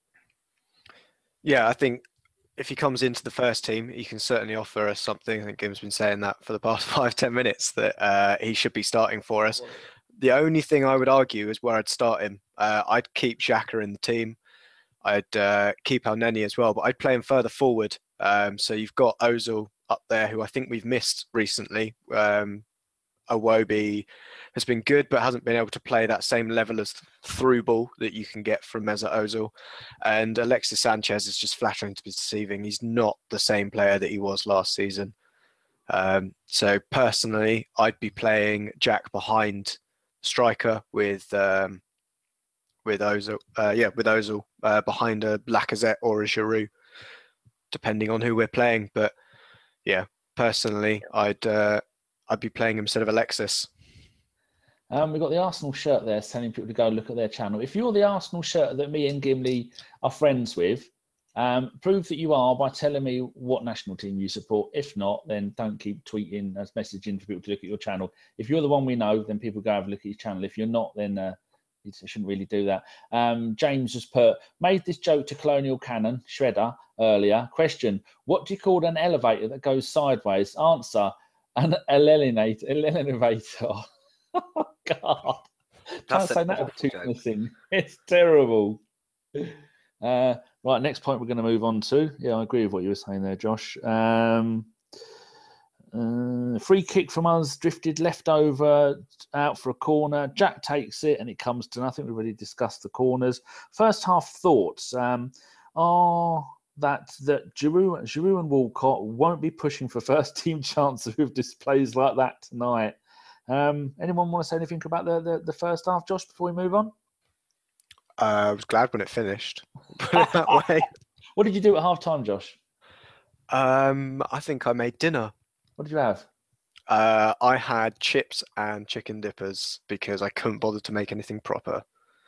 Yeah, I think if he comes into the first team, he can certainly offer us something. I think Gim's been saying that for the past five, ten minutes, that uh, he should be starting for us. The only thing I would argue is where I'd start him. Uh, I'd keep Xhaka in the team. I'd uh, keep El Neni as well, but I'd play him further forward. Um, so you've got Ozil up there, who I think we've missed recently. Um, Iwobi has been good, but hasn't been able to play that same level of through ball that you can get from Mesut Ozil. And Alexis Sanchez is just flattering to be deceiving. He's not the same player that he was last season. Um, so personally, I'd be playing Jack behind striker with um, with Ozil, uh, yeah, with Ozil uh, behind a Lacazette or a Giroud, depending on who we're playing. But yeah, personally, I'd uh, I'd be playing him instead of Alexis. Um, we've got the Arsenal shirt there telling people to go look at their channel. If you're the Arsenal shirt that me and Gimli are friends with, um, prove that you are by telling me what national team you support. If not, then don't keep tweeting as messaging for people to look at your channel. If you're the one we know, then people go have a look at your channel. If you're not, then uh, you shouldn't really do that. Um, James has put, made this joke to Colonial Cannon, Shredder, earlier. Question, what do you call an elevator that goes sideways? Answer, an elevator. elevator. Oh, God. Can't say that with two missing. It's terrible. Uh, right, next point we're going to move on to. Yeah, I agree with what you were saying there, Josh. Um, uh, free kick from us, drifted left over, out for a corner. Jack takes it, and it comes to nothing. We've already discussed the corners. First half thoughts um, are that that Giroud, Giroud and Walcott won't be pushing for first team chances with displays like that tonight. Um, anyone want to say anything about the, the, the first half, Josh, before we move on? Uh, I was glad when it finished. Put it that way. What did you do at half time, Josh? Um, I think I made dinner. What did you have? Uh, I had chips and chicken dippers because I couldn't bother to make anything proper.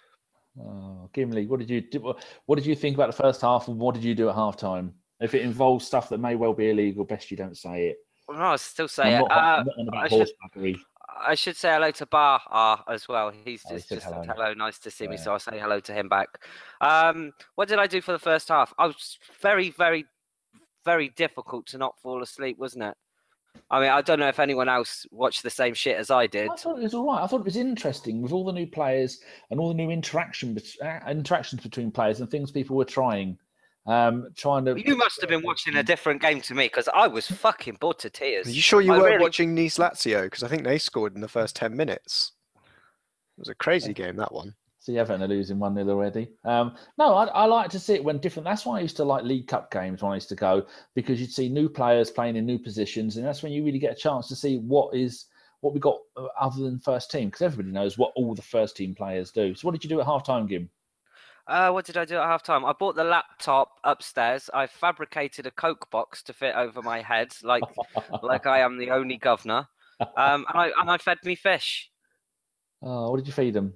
Oh, Gimli, what did you do? What did you think about the first half, and what did you do at half time? If it involves stuff that may well be illegal, best you don't say it. Well, no, I'll still say I'm it. not, Uh, I'm not on about I horse should, buggery. I should say hello to Bar uh, as well. He's Oh, he just, said just hello. said hello. Nice to see me. Yeah. So I'll say hello to him back. Um, what did I do for the first half? I was very, very, very difficult to not fall asleep, wasn't it? I mean, I don't know if anyone else watched the same shit as I did. I thought it was all right. I thought it was interesting with all the new players and all the new interaction uh, interactions between players and things people were trying. Um, trying to. You must have been watching a different game to me because I was fucking bored to tears. Are you sure you I weren't really... watching Nice Lazio? Because I think they scored in the first ten minutes. It was a crazy game, that one. See Everton are losing one nil already. Um, no, I, I like to see it when different. That's why I used to like League Cup games when I used to go, because you'd see new players playing in new positions, and that's when you really get a chance to see what is what we got other than first team, because everybody knows what all the first team players do. So what did you do at half time, Gim? Uh, what did I do at half time? I bought the laptop upstairs. I fabricated a Coke box to fit over my head, like like I am the only governor. Um, and I and I fed me fish. Oh, what did you feed them?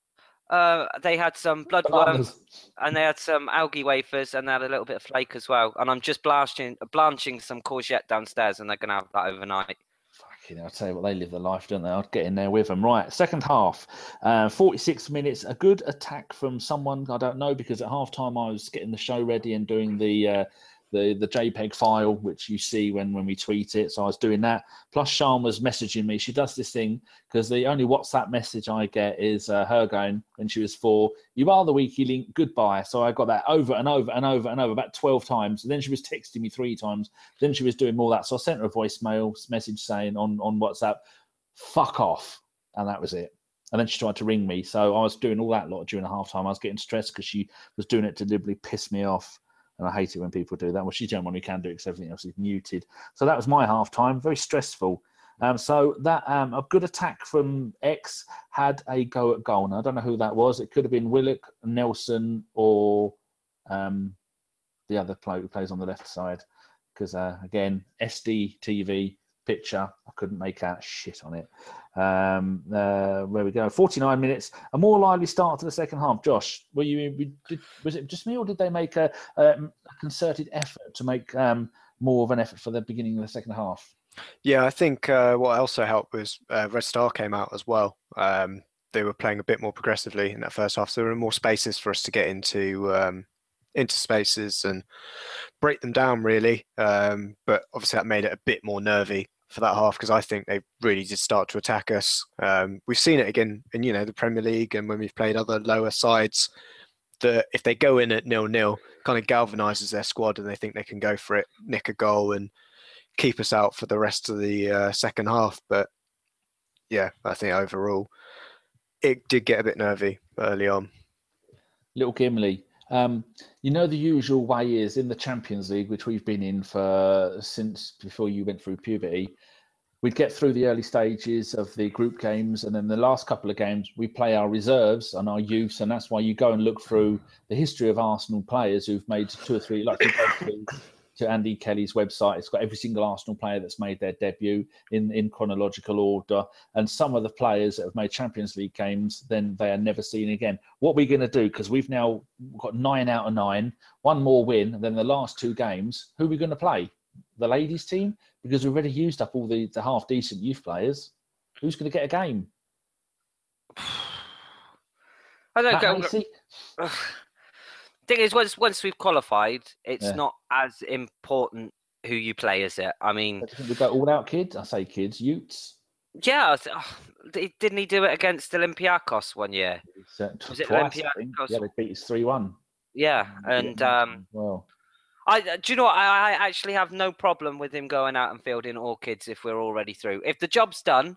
Uh, they had some bloodworms, Bananas. and they had some algae wafers, and they had a little bit of flake as well. And I'm just blanching blanching some courgette downstairs, and they're gonna have that overnight. Fucking hell, I'll tell you what, they live the life, don't they? I'd get in there with them. Right, second half, uh, forty-six minutes, a good attack from someone, I don't know, because at half time I was getting the show ready and doing the uh, the the JPEG file, which you see when, when we tweet it. So I was doing that. Plus Sean was messaging me. She does this thing, because the only WhatsApp message I get is uh, her going, when she was four, "You are the weaky link, goodbye." So I got that over and over and over and over, about twelve times. And then she was texting me three times. Then she was doing more of that. So I sent her a voicemail message saying on, on WhatsApp, "Fuck off." And that was it. And then she tried to ring me. So I was doing all that lot during the half time. I was getting stressed because she was doing it to deliberately piss me off. And I hate it when people do that. Well, she's the only one who can do it because everything else is muted. So that was my half time. Very stressful. Um, so that um, a good attack from X had a go at goal. Now, I don't know who that was. It could have been Willock, Nelson, or um, the other player who plays on the left side. Because, uh, again, S D T V picture, I couldn't make out shit on it. Um, uh, where we go, forty-nine minutes, a more lively start to the second half. Josh, were you? Did, was it just me, or did they make a, a concerted effort to make um, more of an effort for the beginning of the second half? Yeah, I think uh, what also helped was uh, Red Star came out as well. Um, they were playing a bit more progressively in that first half, so there were more spaces for us to get into um, into spaces and break them down, really. Um, but obviously, that made it a bit more nervy for that half, because I think they really did start to attack us. Um, we've seen it again in, you know, the Premier League, and when we've played other lower sides, that if they go in at nil-nil, kind of galvanises their squad, and they think they can go for it, nick a goal, and keep us out for the rest of the uh, second half. But yeah, I think overall, it did get a bit nervy early on. Little Gimli. Um, you know, the usual way is in the Champions League, which we've been in for since before you went through puberty, we'd get through the early stages of the group games, and then the last couple of games, we play our reserves and our youths, and that's why you go and look through the history of Arsenal players who've made two or three, like you go through to Andy Kelly's website. It's got every single Arsenal player that's made their debut in, in chronological order. And some of the players that have made Champions League games, then they are never seen again. What are we going to do? Because we've now got nine out of nine, one more win than the last two games. Who are we going to play? The ladies team? Because we've already used up all the, the half-decent youth players. Who's going to get a game? I don't Matt go. Macy? Thing is, once once we've qualified, it's Yeah. not as important who you play, is it? I mean, Do you think we go all out kids? I say kids, Utes. yeah, didn't he do it against Olympiacos one year? Uh, Was it twice, I think. Olympiacos? Yeah, they beat us three one. Yeah, and um, well, I do you know what? I, I actually have no problem with him going out and fielding orchids if we're already through. If the job's done,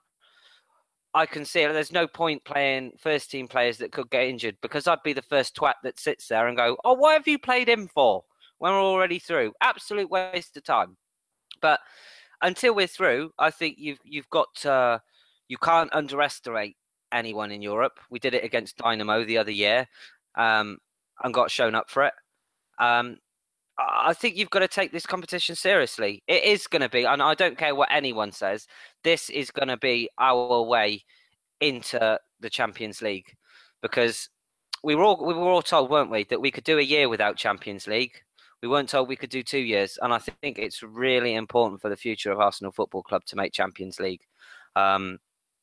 I can see it. There's no point playing first team players that could get injured because I'd be the first twat that sits there and go, "Oh, what have you played him for when we're already through?" Absolute waste of time. But until we're through, I think you've you've got to, you can't underestimate anyone in Europe. We did it against Dynamo the other year, um, and got shown up for it. Um, I think you've got to take this competition seriously. It is going to be, and I don't care what anyone says, this is going to be our way into the Champions League, because we were all we were all told, weren't we, that we could do a year without Champions League. We weren't told we could do two years, and I think it's really important for the future of Arsenal Football Club to make Champions League. Um,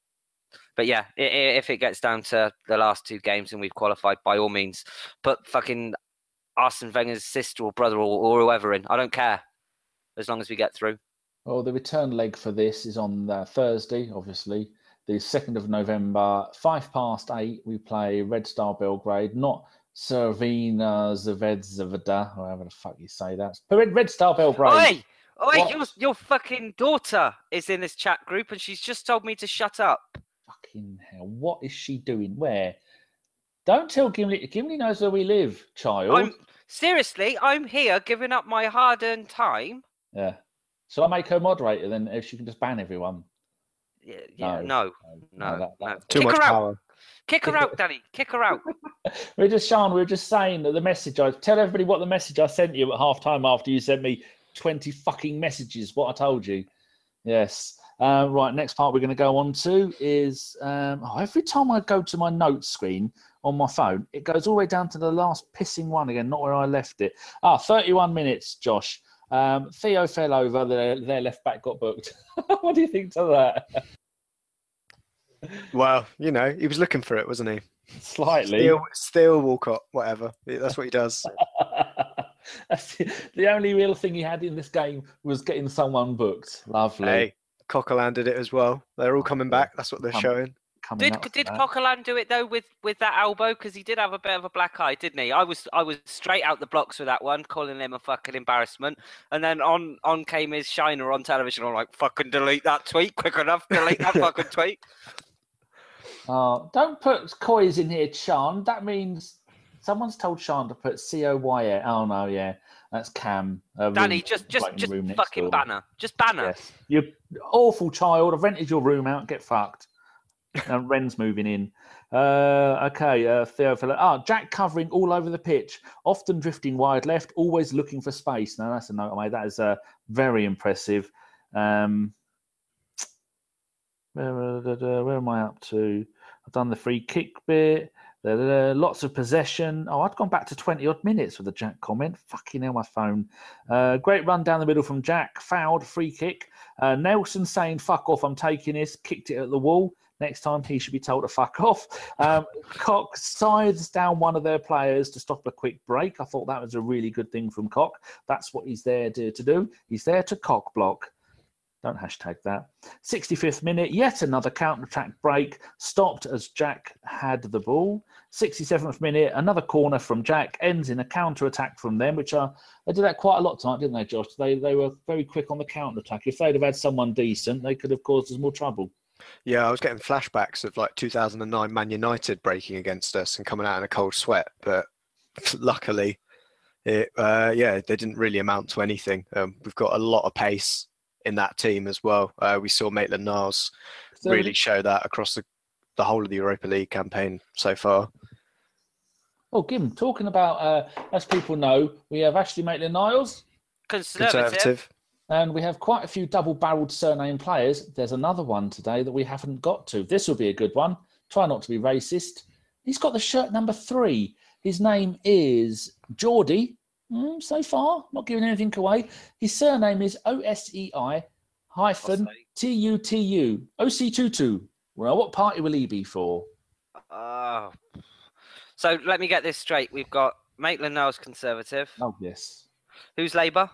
but yeah, if it gets down to the last two games and we've qualified, by all means, put fucking Arsene Wenger's sister or brother or, or whoever in. I don't care, as long as we get through. Well, the return leg for this is on uh, Thursday, obviously, the second of November, five past eight. We play Red Star Belgrade, not Cervena Zvezda, or however the fuck you say that. But Red, Red Star Belgrade. Oi! Oi, your, your fucking daughter is in this chat group and she's just told me to shut up. Fucking hell, what is she doing? Where? Don't tell Gimli. Gimli knows where we live, child. I'm, seriously, I'm here giving up my hard-earned time. Yeah. Shall I make her moderator then, if she can just ban everyone? Yeah, yeah no, no, no. no, that, that, no. Too Kick much her power. out. Kick her out, Danny. Kick her out. We're just, Sean, we were just saying that the message, I tell everybody what the message I sent you at half time after you sent me twenty fucking messages, what I told you. Yes. Uh, right, next part we're going to go on to is, um, oh, every time I go to my notes screen on my phone, it goes all the way down to the last pissing one again, not where I left it. Ah, thirty-one minutes, Josh. Um, Theo fell over, their, their left back got booked. What do you think to that? Well, you know, he was looking for it, wasn't he? Slightly. Steele, Steele Walcott, whatever. That's what he does. That's the, the only real thing he had in this game was getting someone booked. Lovely. Hey, Coquelin did it as well. They're all coming back. That's what they're Come, showing. Did did Coquelin do it though with, with that elbow? Because he did have a bit of a black eye, didn't he? I was I was straight out the blocks with that one, calling him a fucking embarrassment. And then on on came his shiner on television. I'm like, fucking delete that tweet quick enough. Delete that fucking tweet. Uh, don't put coys in here, Sean. That means someone's told Sean to put C O Y A. Oh no, yeah, that's Cam. Uh, Danny, just just just fucking banner, just banner. Yes. You awful child. I've rented your room out. Get fucked. And Ren's moving in. Uh, okay, uh, Theo Phillip. Ah, Jack covering all over the pitch, often drifting wide left, always looking for space. Now that's a note I made. That is uh, very impressive. Um, where, where, where am I up to? I've done the free kick bit. Da, da, da, lots of possession. Oh, I'd gone back to twenty odd minutes with the Jack comment. Fucking hell, my phone. Uh, great run down the middle from Jack. Fouled, free kick. Uh, Nelson saying, fuck off, I'm taking this. Kicked it at the wall. Next time, he should be told to fuck off. Um, Cock sides down one of their players to stop a quick break. I thought that was a really good thing from Cock. That's what he's there to, to do. He's there to cock block. Don't hashtag that. sixty-fifth minute, yet another counter-attack break. Stopped as Jack had the ball. sixty-seventh minute, another corner from Jack. Ends in a counter-attack from them, which are, they did that quite a lot tonight, didn't they, Josh? They, they were very quick on the counter-attack. If they'd have had someone decent, they could have caused us more trouble. Yeah, I was getting flashbacks of like two thousand nine Man United breaking against us and coming out in a cold sweat. But luckily, it, uh, yeah, they didn't really amount to anything. Um, we've got a lot of pace in that team as well. Uh, we saw Maitland-Niles so, really show that across the, the whole of the Europa League campaign so far. Oh, Gim, talking about, uh, as people know, we have Ashley Maitland-Niles. Conservative. Conservative. And we have quite a few double-barreled surname players. There's another one today that we haven't got to. This will be a good one. Try not to be racist. He's got the shirt number three. His name is Geordie. Mm, so far, not giving anything away. His surname is O S E I hyphen T U T U. O C twenty-two. Well, what party will he be for? Oh. So let me get this straight. We've got Maitland-Niles Conservative. Oh, yes. Who's Labour?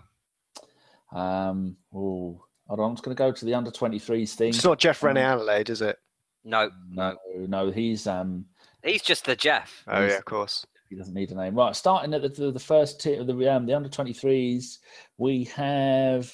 Um, oh, hold on. I'm just going to go to the under twenty-threes thing. It's not Jeff um, René-Adelaide, is it? No, no, no, no. He's um, he's just the Jeff. Oh yeah, of course. He doesn't need a name. Right, starting at the the, the first tier of the um, the under twenty-threes, we have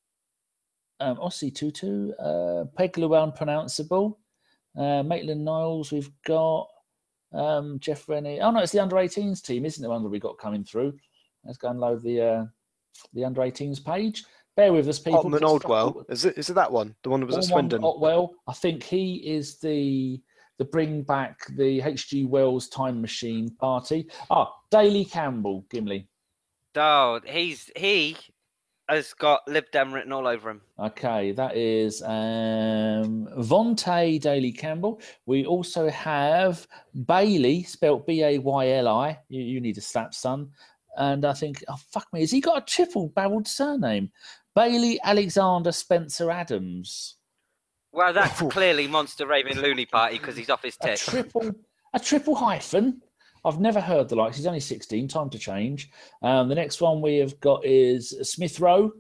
um, Ossie Tutu, uh, Peglu Unpronounceable, uh, Maitland Niles. We've got um, Jeff Rennie. Oh no, it's the under eighteens team, isn't it? One that we got coming through. Let's go and load the uh, the under eighteens page. Bear with us, people. Otman Oldwell. Is it? Is it that one? The one that was at Swindon? Otwell. I think he is the the bring back the H G Wells time machine party. Ah, Daly Campbell, Gimli. Oh, he's he has got Lib Dem written all over him. Okay, that is um, Vontae Daly Campbell. We also have Bailey, spelt B A Y L I. You, you need a slap, son. And I think, oh, fuck me, has he got a triple-barreled surname? Bailey Alexander Spencer Adams. Well, that's clearly Monster Raving Looney Party because he's off his tits. A triple, a triple hyphen. I've never heard the likes. He's only sixteen. Time to change. Um, the next one we have got is Smith Row,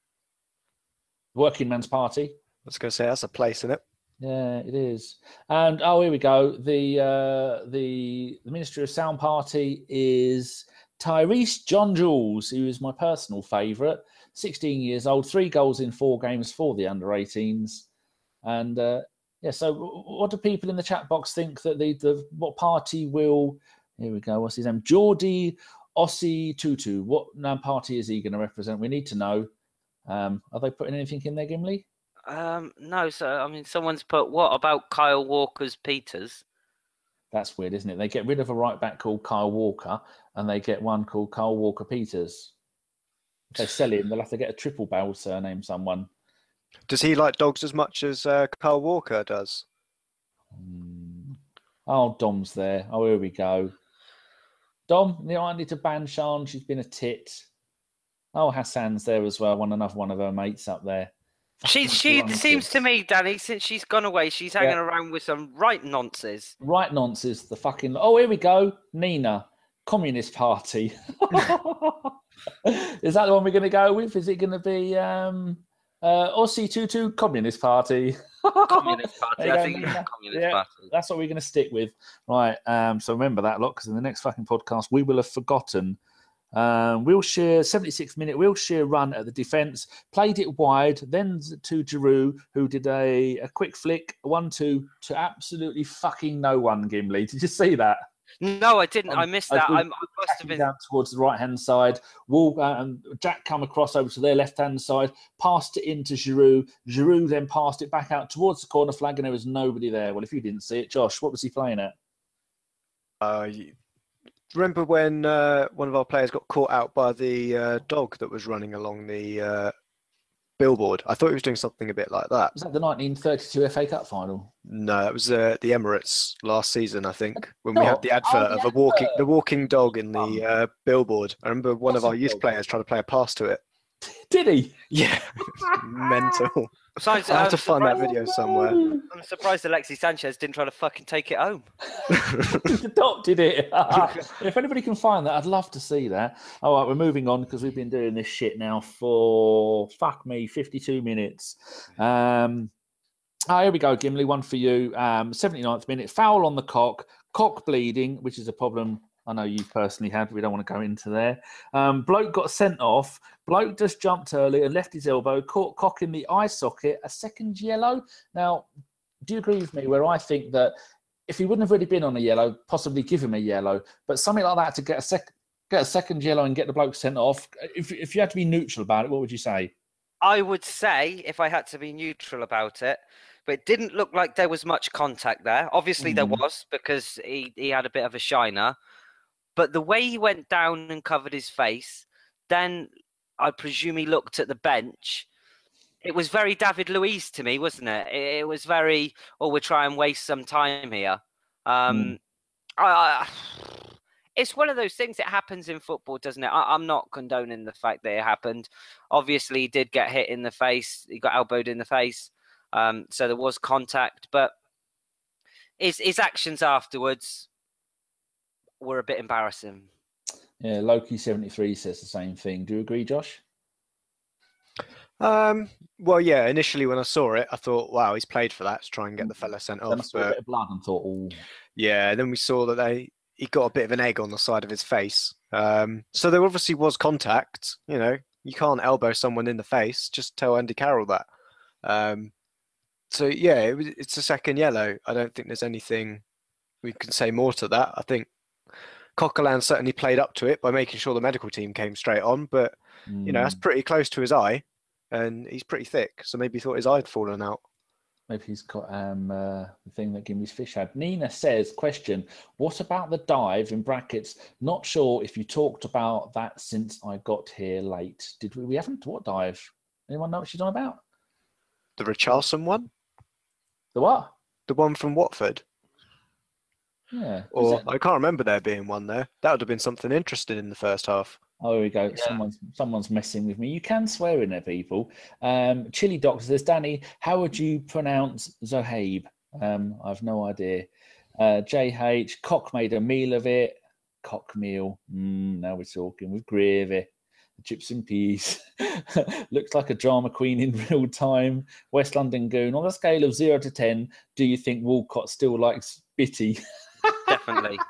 Working Man's Party. I was going to say that's a place, isn't it? Yeah, it is. And oh, here we go. The uh, the the Ministry of Sound Party is Tyrese John Jules, who is my personal favourite. sixteen years old, three goals in four games for the under eighteens. And uh, yeah, so what do people in the chat box think that the, the what party will? Here we go. What's his name? Geordie Ossie Tutu. What party is he going to represent? We need to know. Um, are they putting anything in there, Gimli? Um, no. So I mean, someone's put, what about Kyle Walker's Peters? That's weird, isn't it? They get rid of a right back called Kyle Walker, and they get one called Kyle Walker Peters. If they sell him, they'll have to get a triple barrel surname. Someone. Does he like dogs as much as uh, Kyle Walker does? Mm. Oh, Dom's there. Oh, here we go. Dom, you know, I need to ban Sean. She's been a tit. Oh, Hassan's there as well. One another one of her mates up there. She she seems to me, Danny, since she's gone away, she's hanging yeah. around with some right nonsense. Right nonsense. The fucking. Oh, here we go. Nina, Communist Party. Is that the one we're going to go with? Is it going to be um, uh, Ossie Tutu Communist Party? Communist Party. I think Nina. Communist yeah, Party. That's what we're going to stick with. Right. Um, so remember that lot, because in the next fucking podcast we will have forgotten. Um, Wilshere, seventy-six minute Wilshere run at the defence, played it wide, then to Giroud, who did a, a quick flick, one two to absolutely fucking no one, Gimli. Did you see that? No, I didn't. Um, I missed that. I, I must have been down towards the right hand side. Wall uh, and Jack come across over to their left hand side, passed it into Giroud. Giroud then passed it back out towards the corner flag, and there was nobody there. Well, if you didn't see it, Josh, what was he playing at? Uh, remember when uh, one of our players got caught out by the uh, dog that was running along the uh, billboard? I thought he was doing something a bit like that. Was that the nineteen thirty-two F A Cup final? No, it was uh, the Emirates last season, I think, when No. we had the advert Oh, the of a walking advert. the walking dog in the uh, billboard. I remember one What's of our a youth dog? players trying to play a pass to it. Did he? Yeah, mental. Besides, I have I'm to find that surprised- video somewhere. I'm surprised Alexis Sanchez didn't try to fucking take it home. He's adopted it. If anybody can find that, I'd love to see that. All right, we're moving on because we've been doing this shit now for, fuck me, fifty-two minutes. Um, oh, here we go, Gimli, one for you. Um, seventy-ninth minute, foul on the cock, cock bleeding, which is a problem I know you've personally had. We don't want to go into there. Um, bloke got sent off. Bloke just jumped early and left his elbow, caught cock in the eye socket, a second yellow. Now, do you agree with me where I think that if he wouldn't have really been on a yellow, possibly give him a yellow, but something like that to get a second get a second yellow and get the bloke sent off, if, if you had to be neutral about it, what would you say? I would say, if I had to be neutral about it, but it didn't look like there was much contact there. Obviously, mm. there was, because he, he had a bit of a shiner. But the way he went down and covered his face, then I presume he looked at the bench. It was very David Luiz to me, wasn't it? It, it was very, oh, we'll try and waste some time here. Um, mm. I, I, it's one of those things. It happens in football, doesn't it? I, I'm not condoning the fact that it happened. Obviously, he did get hit in the face. He got elbowed in the face. Um, so there was contact. But his, his actions afterwards were a bit embarrassing. Yeah, Loki seventy-three says the same thing. Do you agree, Josh? Um, well, yeah, initially when I saw it, I thought, wow, he's played for that to try and get the fella sent Then off. I saw a bit of blood and thought, oh. Yeah, then we saw that they, he got a bit of an egg on the side of his face. Um, so there obviously was contact. You know, you can't elbow someone in the face. Just tell Andy Carroll that. Um, so yeah, it was, it's a second yellow. I don't think there's anything we can say more to that. I think Coquelin certainly played up to it by making sure the medical team came straight on, but mm. you know, that's pretty close to his eye, and he's pretty thick, so maybe he thought his eye had fallen out. Maybe he's got um, uh, the thing that Gimmy's fish had. Nina says, question, what about the dive, in brackets, not sure if you talked about that since I got here late. Did we? We haven't. What dive? Anyone know what she's on about? The Richarlison one? The what? The one from Watford. Yeah. Or I can't remember there being one there. That would have been something interesting in the first half. Oh, here we go. Yeah. Someone's someone's messing with me. You can swear in there, people. Um, Chili Doctor says, Danny, how would you pronounce Zohaib? Um, I've no idea. Uh, J H, Cock made a meal of it. Cock meal. Mm, now we're talking with gravy. Chips and peas. Looks like a drama queen in real time. West London Goon. On a scale of zero to ten, do you think Walcott still likes Bitty? Definitely.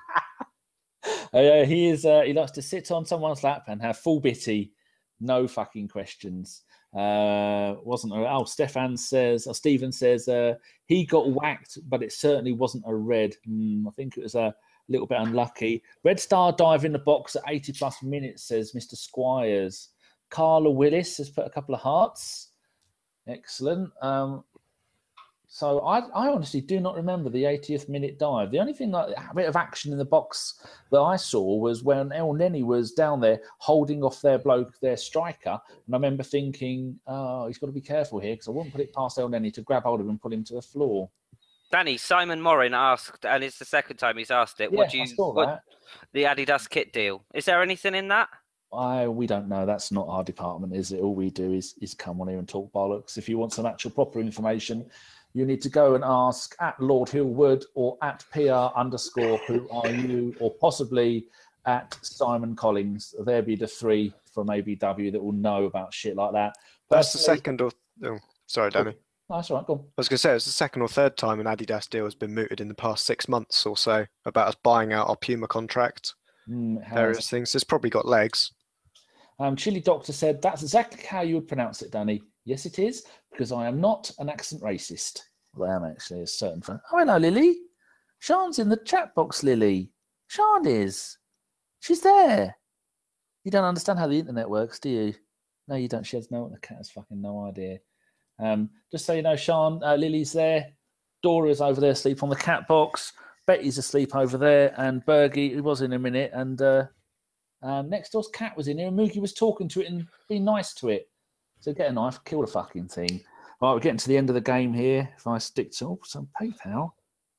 Uh, he is. Uh, he likes to sit on someone's lap and have full bitty, no fucking questions. Uh, wasn't a, oh Stefan says or Stephen says uh, he got whacked, but it certainly wasn't a red. Mm, I think it was a little bit unlucky. Red Star dive in the box at eighty plus minutes, says Mister Squires. Carla Willis has put a couple of hearts. Excellent. Um, So I, I honestly do not remember the eightieth minute dive. The only thing, like, a bit of action in the box that I saw was when El Neni was down there holding off their bloke, their striker. And I remember thinking, oh, he's got to be careful here because I wouldn't put it past El Neni to grab hold of him and pull him to the floor. Danny, Simon Morin asked, and it's the second time he's asked it, yeah, what do you, I saw what, that. The Adidas kit deal. Is there anything in that? I, we don't know. That's not our department, is it? All we do is, is come on here and talk bollocks. If you want some actual proper information, you need to go and ask at Lord Hillwood or at P R underscore who are you, or possibly at Simon Collins. There'll be the three from A B W that will know about shit like that. That's the second or... Oh, sorry, Danny. Oh, that's all right, go on. I was going to say, it's the second or third time an Adidas deal has been mooted in the past six months or so about us buying out our Puma contract, mm, various things. It's probably got legs. Um, Chili Doctor said, that's exactly how you would pronounce it, Danny. Yes, it is, because I am not an accent racist. Well, I am actually a certain friend. Oh, hello, Lily. Sean's in the chat box, Lily. Sean is. She's there. You don't understand how the internet works, do you? No, you don't. She has no, the cat has fucking no idea. Um, just so you know, Sean, uh, Lily's there. Dora's over there asleep on the cat box. Betty's asleep over there. And Bergie, who was in a minute. And uh, um, next door's cat was in here. And Mookie was talking to it and being nice to it. So get a knife, kill the fucking thing. All right, we're getting to the end of the game here. If I stick to oh, some PayPal.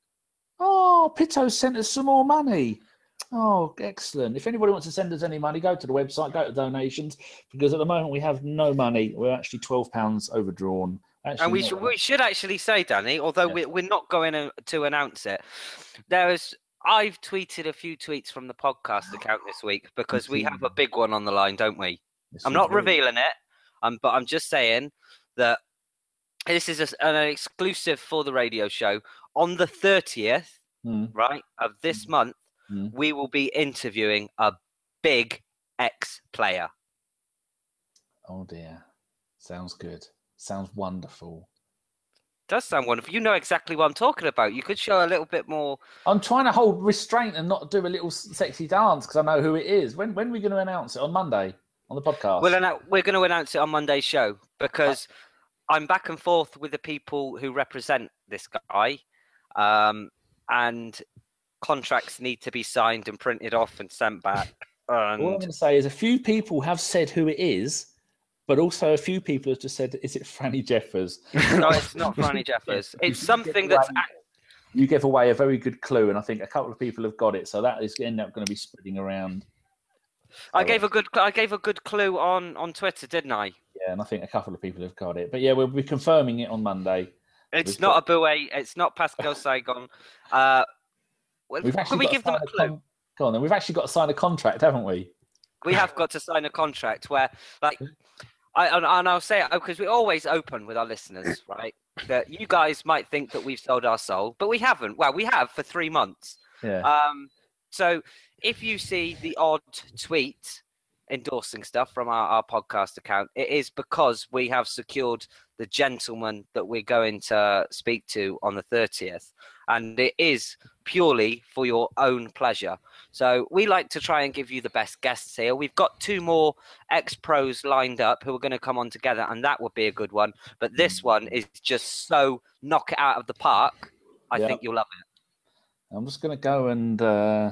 Oh, Pitto sent us some more money. Oh, excellent. If anybody wants to send us any money, go to the website, go to donations, because at the moment we have no money. We're actually twelve pounds overdrawn. Actually, and we should, we should actually say, Danny, although yeah. we're, we're not going to, to announce it, there is... I've tweeted a few tweets from the podcast account this week because we have a big one on the line, don't we? Yes, I'm not revealing it. Um, but I'm just saying that this is a, an exclusive for the radio show. On the thirtieth, mm. right, of this mm. month, mm. we will be interviewing a big ex-player. Oh, dear. Sounds good. Sounds wonderful. Does sound wonderful. You know exactly what I'm talking about. You could show a little bit more... I'm trying to hold restraint and not do a little sexy dance because I know who it is. When, when are we going to announce it? On Monday? On the podcast? Well, we're going to announce it on Monday's show because I'm back and forth with the people who represent this guy, um, and contracts need to be signed and printed off and sent back. And... All I'm going to say is a few people have said who it is, but also a few people have just said, is it Franny Jeffers? No, it's not Franny Jeffers. It's something that's... You gave away a very good clue, and I think a couple of people have got it, so that is end up going to be spreading around. I gave a good I gave a good clue on, on Twitter, didn't I? Yeah, and I think a couple of people have got it. But yeah, we'll be confirming it on Monday. It's We've not got... a Bouet. It's not Pascal Saigon. Uh, We've can we give them a clue? Con... Go on, then. We've actually got to sign a contract, haven't we? We have got to sign a contract where, like, I and, and I'll say it because we're always open with our listeners, right? That you guys might think that we've sold our soul, but we haven't. Well, we have for three months. Yeah. Um, So if you see the odd tweet endorsing stuff from our, our podcast account, it is because we have secured the gentleman that we're going to speak to on the thirtieth, and it is purely for your own pleasure. So we like to try and give you the best guests here. We've got two more ex-pros lined up who are going to come on together, and that would be a good one. But this one is just so knock it out of the park. I Yep. think you'll love it. I'm just going to go and uh,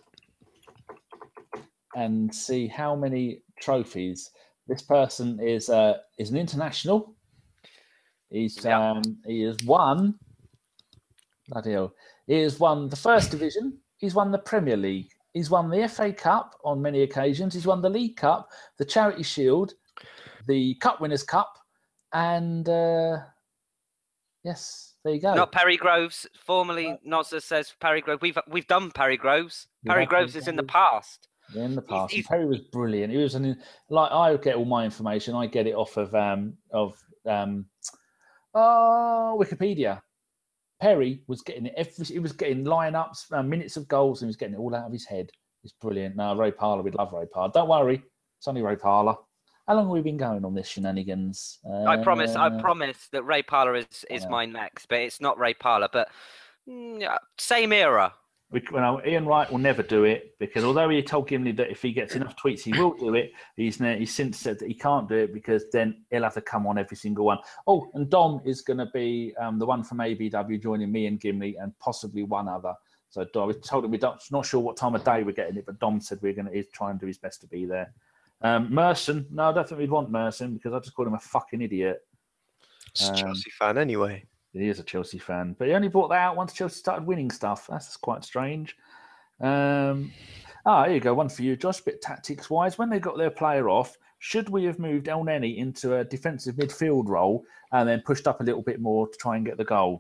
and see how many trophies this person is. Uh, is an international. He's Yep. um, he has won. Bloody hell. He has won the First Division. He's won the Premier League. He's won the F A Cup on many occasions. He's won the League Cup, the Charity Shield, the Cup Winners' Cup, and uh, yes, there you go. Not Perry Groves. Formerly, Nozza says Perry Groves. We've we've done Perry Groves. Perry Yeah, Groves is in the past. Yeah, in the past. He's- And Perry was brilliant. He was an like I get all my information. I get it off of um of um oh Wikipedia. Perry was getting it every. He was getting lineups, uh, minutes of goals, and he was getting it all out of his head. It's brilliant. No, Ray Parler, we'd love Ray Parler. Don't worry, it's only Ray Parler. How long have we been going on this shenanigans? Uh, I promise. I promise that Ray Parler is is yeah. mine next, but it's not Ray Parler. But mm, yeah, same era. We, well, Ian Wright will never do it because although he told Gimli that if he gets enough tweets, he will do it. He's he's since said that he can't do it because then he'll have to come on every single one. Oh, and Dom is going to be um, the one from A B W joining me and Gimli and possibly one other. So Dom, we told him we're not sure what time of day we're getting it, but Dom said we're going to try and do his best to be there. Um, Merson, no, I don't think we'd want Merson because I just called him a fucking idiot. He's a Um, Chelsea fan anyway. He is a Chelsea fan, but he only brought that out once Chelsea started winning stuff. That's quite strange. Um, ah, here you go. One for you, Josh. Bit tactics wise, when they got their player off, should we have moved El Neni into a defensive midfield role and then pushed up a little bit more to try and get the goal?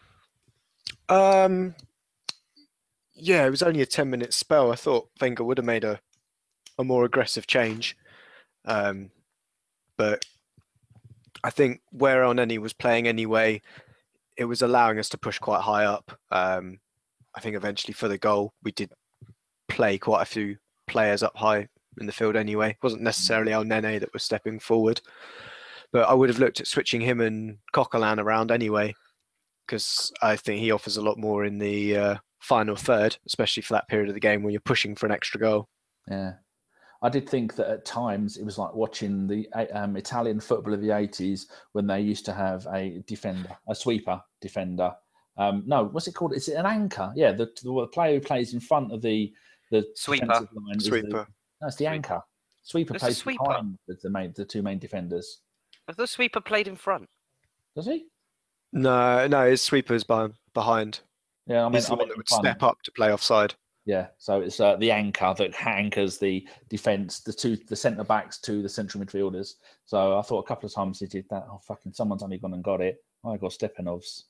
Um, yeah, it was only a ten-minute spell. I thought Wenger would have made a, a more aggressive change. Um, but I think where El Neni was playing anyway, it was allowing us to push quite high up. Um, I think eventually for the goal, we did play quite a few players up high in the field anyway. It wasn't necessarily El Nene that was stepping forward. But I would have looked at switching him and Coquelin around anyway, because I think he offers a lot more in the uh, final third, especially for that period of the game when you're pushing for an extra goal. Yeah. I did think that at times it was like watching the um, Italian football of the eighties when they used to have a defender, a sweeper defender. Um, no, what's it called? Is it an anchor? Yeah, the, the player who plays in front of the the Sweeper. defensive line. Is Sweeper. the, no, it's the anchor. Sweeper It's a plays sweeper. behind the, the main, the two main defenders. I thought Sweeper played in front. Does he? No, no, his sweeper's by, behind. Yeah, I mean, He's the I one mean that would in front. step up to play offside. Yeah, so it's uh, the anchor that anchors the defence, the two, the centre backs to the central midfielders. So I thought a couple of times he did that. Oh, fucking someone's only gone and got it. I got Stepanovs.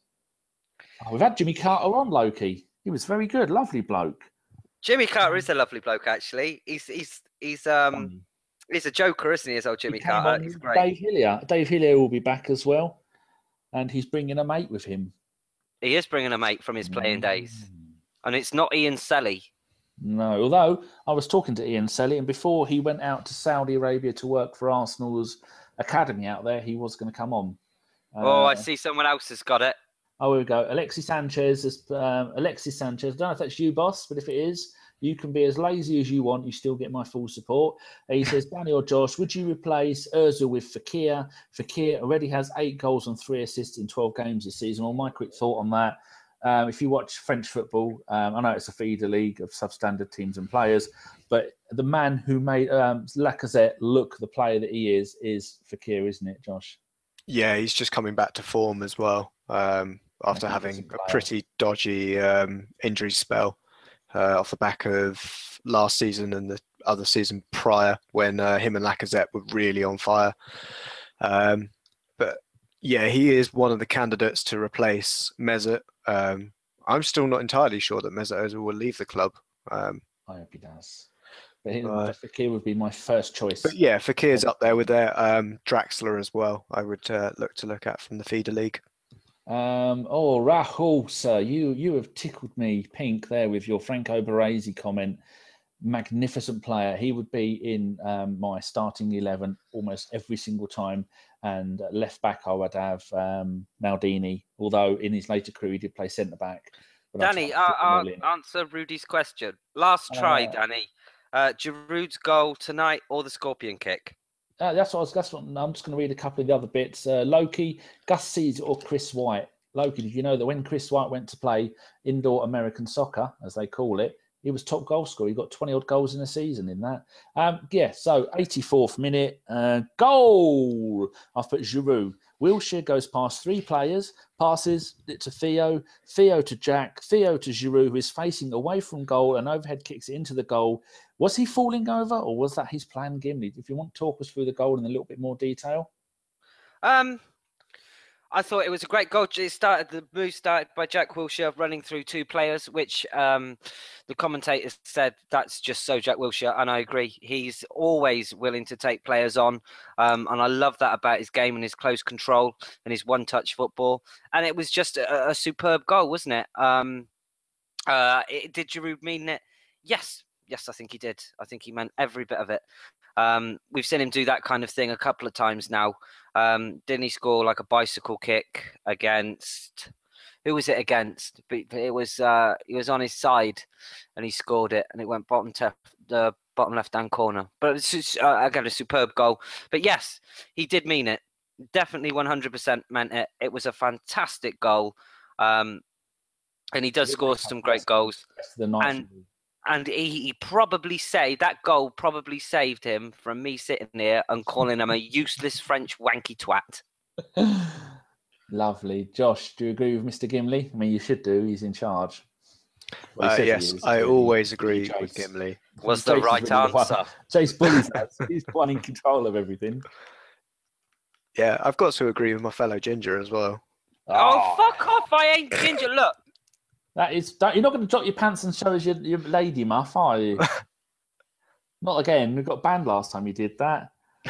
Oh, we've had Jimmy Carter on, Loki. He was very good, lovely bloke. Jimmy Carter is a lovely bloke, actually. He's he's he's um he's a joker, isn't he? As old Jimmy He came Carter. on He's with great. Dave Hillier. Dave Hillier will be back as well, and he's bringing a mate with him. He is bringing a mate from his playing days, and it's not Ian Selly. No, although I was talking to Ian Selly, and before he went out to Saudi Arabia to work for Arsenal's academy out there, he was going to come on. Oh, Uh, I see someone else has got it. Oh, here we go. Alexis Sanchez. Is, um, Alexis Sanchez. I don't know if that's you, boss, but if it is, you can be as lazy as you want. You still get my full support. He says, Danny or Josh, would you replace Ozil with Fekir? Fekir already has eight goals and three assists in twelve games this season. Well, my quick thought on that, um, if you watch French football, um, I know it's a feeder league of substandard teams and players, but the man who made um, Lacazette look the player that he is, is Fekir, isn't it, Josh? Yeah, he's just coming back to form as well um, after Yeah, he's having a a player. pretty dodgy um, injury spell uh, off the back of last season and the other season prior when uh, him and Lacazette were really on fire. Um, but yeah, he is one of the candidates to replace Mesut. Um, I'm still not entirely sure that Mesut Ozil will leave the club. Um, I hope he does. But he, Uh, Fekir would be my first choice. but yeah, Fakir's up there with their um, Draxler as well. I would uh, look to look at from the feeder league. Um, oh, Rahul, sir, you you have tickled me pink there with your Franco Baresi comment. Magnificent player. He would be in um, my starting eleven almost every single time. And left back, I would have um, Maldini, although in his later career he did play centre back. Danny, I'll, I'll answer Rudy's question. Last try, uh, Danny. Uh, Giroud's goal tonight or the scorpion kick? Uh, that's what I was. That's what I'm just going to read a couple of the other bits. Uh, Loki, Gus Sees or Chris White. Loki, did you know that when Chris White went to play indoor American soccer, as they call it, he was top goal scorer. He got twenty odd goals in a season in that. Um, yeah, so eighty-fourth minute, uh, goal. I've put Giroud. Wilshere goes past three players, passes it to Theo, Theo to Jack, Theo to Giroud, who is facing away from goal and overhead kicks it into the goal. Was he falling over or was that his plan, Gimli? If you want to talk us through the goal in a little bit more detail. Um, I thought it was a great goal. It started, the move started by Jack Wilshere running through two players, which um, the commentators said that's just so Jack Wilshere, and I agree. He's always willing to take players on, um, and I love that about his game and his close control and his one-touch football. And it was just a, a superb goal, wasn't it? Um, uh, it did Giroud mean it? Yes. Yes, I think he did. I think he meant every bit of it. Um, we've seen him do that kind of thing a couple of times now. Um, didn't he score like a bicycle kick against? Who was it against? But it was uh, he was on his side, and he scored it, and it went bottom to the bottom left-hand corner. But it's uh, again a superb goal. But yes, he did mean it. Definitely one hundred percent meant it. It was a fantastic goal, um, and he does score some great goals. And And he, he probably saved, that goal probably saved him from me sitting here and calling him a useless French wanky twat. Lovely. Josh, do you agree with Mister Gimli? I mean, you should do. He's in charge. Well, uh, yes, I really. always agree Chase. with Gimli. Was the right really answer. The Chase bullies us. He's the one in control of everything. Yeah, I've got to agree with my fellow Ginger as well. Oh, oh fuck off. I ain't Ginger. Look. That is, that, you're not going to drop your pants and show us your, your lady muff, are you? Not again. We got banned last time you did that.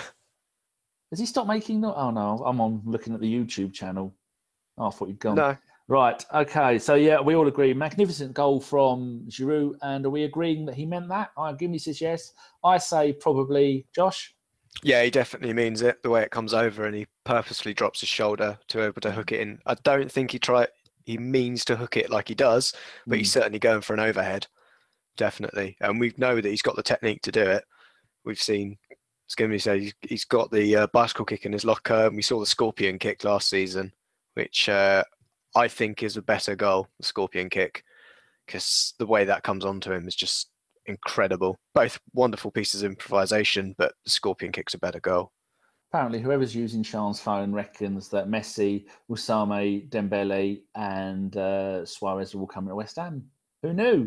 Has he stopped making? No, oh no, I'm on looking at the YouTube channel. Oh, I thought you'd gone. No. Right. Okay. So yeah, we all agree. Magnificent goal from Giroud, and are we agreeing that he meant that? I Gimme says yes. I say probably. Josh. Yeah, he definitely means it. The way it comes over, and he purposely drops his shoulder to be able to hook it in. I don't think he tried. He means to hook it like he does, but mm. he's certainly going for an overhead, definitely. And we know that he's got the technique to do it. We've seen, Skimmy say he's got the uh, bicycle kick in his locker. And we saw the scorpion kick last season, which uh, I think is a better goal, the scorpion kick, because the way that comes onto him is just incredible. Both wonderful pieces of improvisation, but the scorpion kick's a better goal. Apparently, whoever's using Sean's phone reckons that Messi, Usame, Dembele, and uh, Suarez will come to West Ham. Who knew?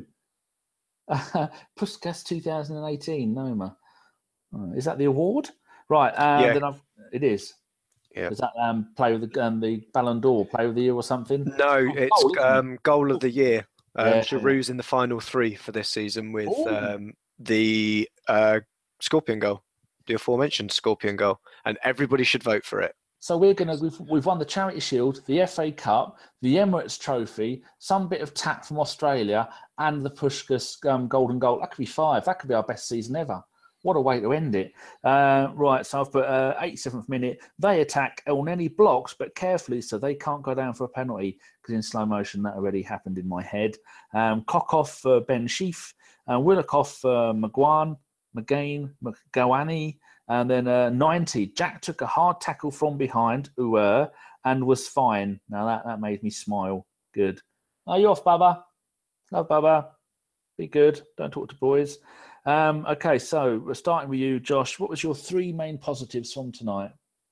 Uh, Puskas twenty eighteen, Noma. Oh, is that the award? Right. Um, yeah. Then I've, it is. Yeah. Is that um, play with the um, the Ballon d'Or, play of the year or something? No, oh, it's goal, um, goal of the year. Um, yeah. Giroud's in the final three for this season with um, the uh, Scorpion goal. The aforementioned Scorpion goal, and everybody should vote for it. So we're gonna we've we've won the Charity Shield, the F A Cup, the Emirates Trophy, some bit of tat from Australia, and the Puskás um, Golden Goal. That could be five. That could be our best season ever. What a way to end it! Uh, right, so I've put uh, eighty-seventh minute. They attack Elneny blocks, but carefully so they can't go down for a penalty because in slow motion that already happened in my head. Um, Kokoff for Ben Sheaf, uh, Willicoff for McGuan. McGain, McGowaney, and then uh, ninety. Jack took a hard tackle from behind, Uwer, and was fine. Now that, that made me smile. Good. Are you off, Bubba? No, Bubba. Be good. Don't talk to boys. Um, okay, so we're starting with you, Josh. What was your three main positives from tonight?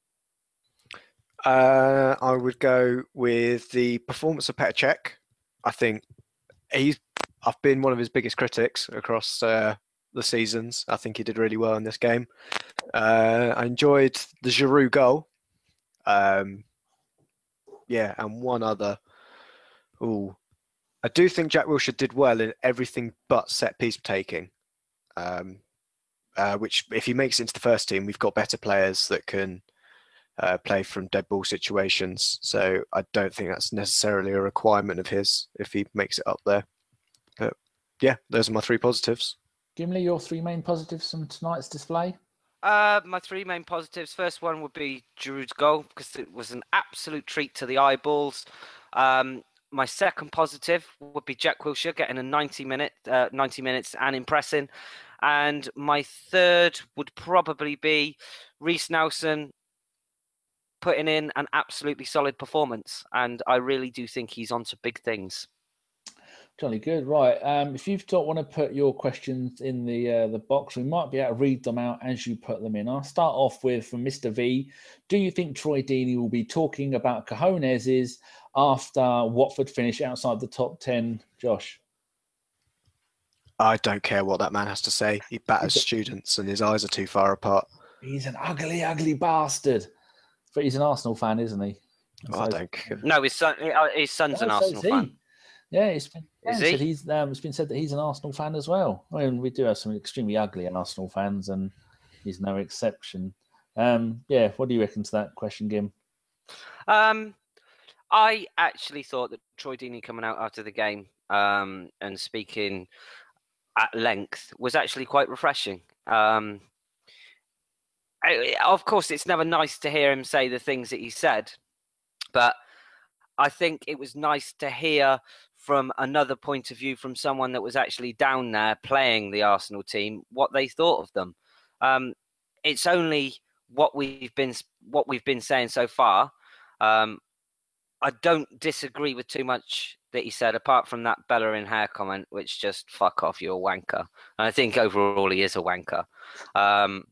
Uh, I would go with the performance of Petr Cech. I think he's. I've been one of his biggest critics across uh, the seasons. I think he did really well in this game. Uh, I enjoyed the Giroud goal. Um, yeah, and one other. Ooh, I do think Jack Wilshere did well in everything but set piece taking. Um, uh, which, if he makes it into the first team, we've got better players that can uh, play from dead ball situations. So I don't think that's necessarily a requirement of his if he makes it up there. But yeah, those are my three positives. Gimli, your three main positives from tonight's display? Uh, my three main positives. First one would be Giroud's goal because it was an absolute treat to the eyeballs. Um, my second positive would be Jack Wilshere getting a ninety minute, uh, ninety minutes and impressing. And my third would probably be Reiss Nelson putting in an absolutely solid performance. And I really do think he's on to big things. Jolly good, right? Um, if you don't want to put your questions in the uh, the box, we might be able to read them out as you put them in. I'll start off with from Mister V. Do you think Troy Deeney will be talking about cojones after Watford finish outside the top ten? Josh, I don't care what that man has to say. He batters students, and his eyes are too far apart. He's an ugly, ugly bastard. But he's an Arsenal fan, isn't he? Oh, I don't care. No, his son, his son's No, an so Arsenal is he. fan. Yeah, it's been, Is said he? he's um, it's been said that he's an Arsenal fan as well. I mean, we do have some extremely ugly Arsenal fans, and he's no exception. Um, yeah, what do you reckon to that question, Gim? Um, I actually thought that Troy Deeney coming out after the game um, and speaking at length was actually quite refreshing. Um, I, of course, it's never nice to hear him say the things that he said, but I think it was nice to hear from another point of view from someone that was actually down there playing the Arsenal team what they thought of them. Um, it's only what we've been what we've been saying so far. Um, I don't disagree with too much that he said, apart from that Bellerin hair comment, which just fuck off, you're a wanker. And I think overall he is a wanker. Um,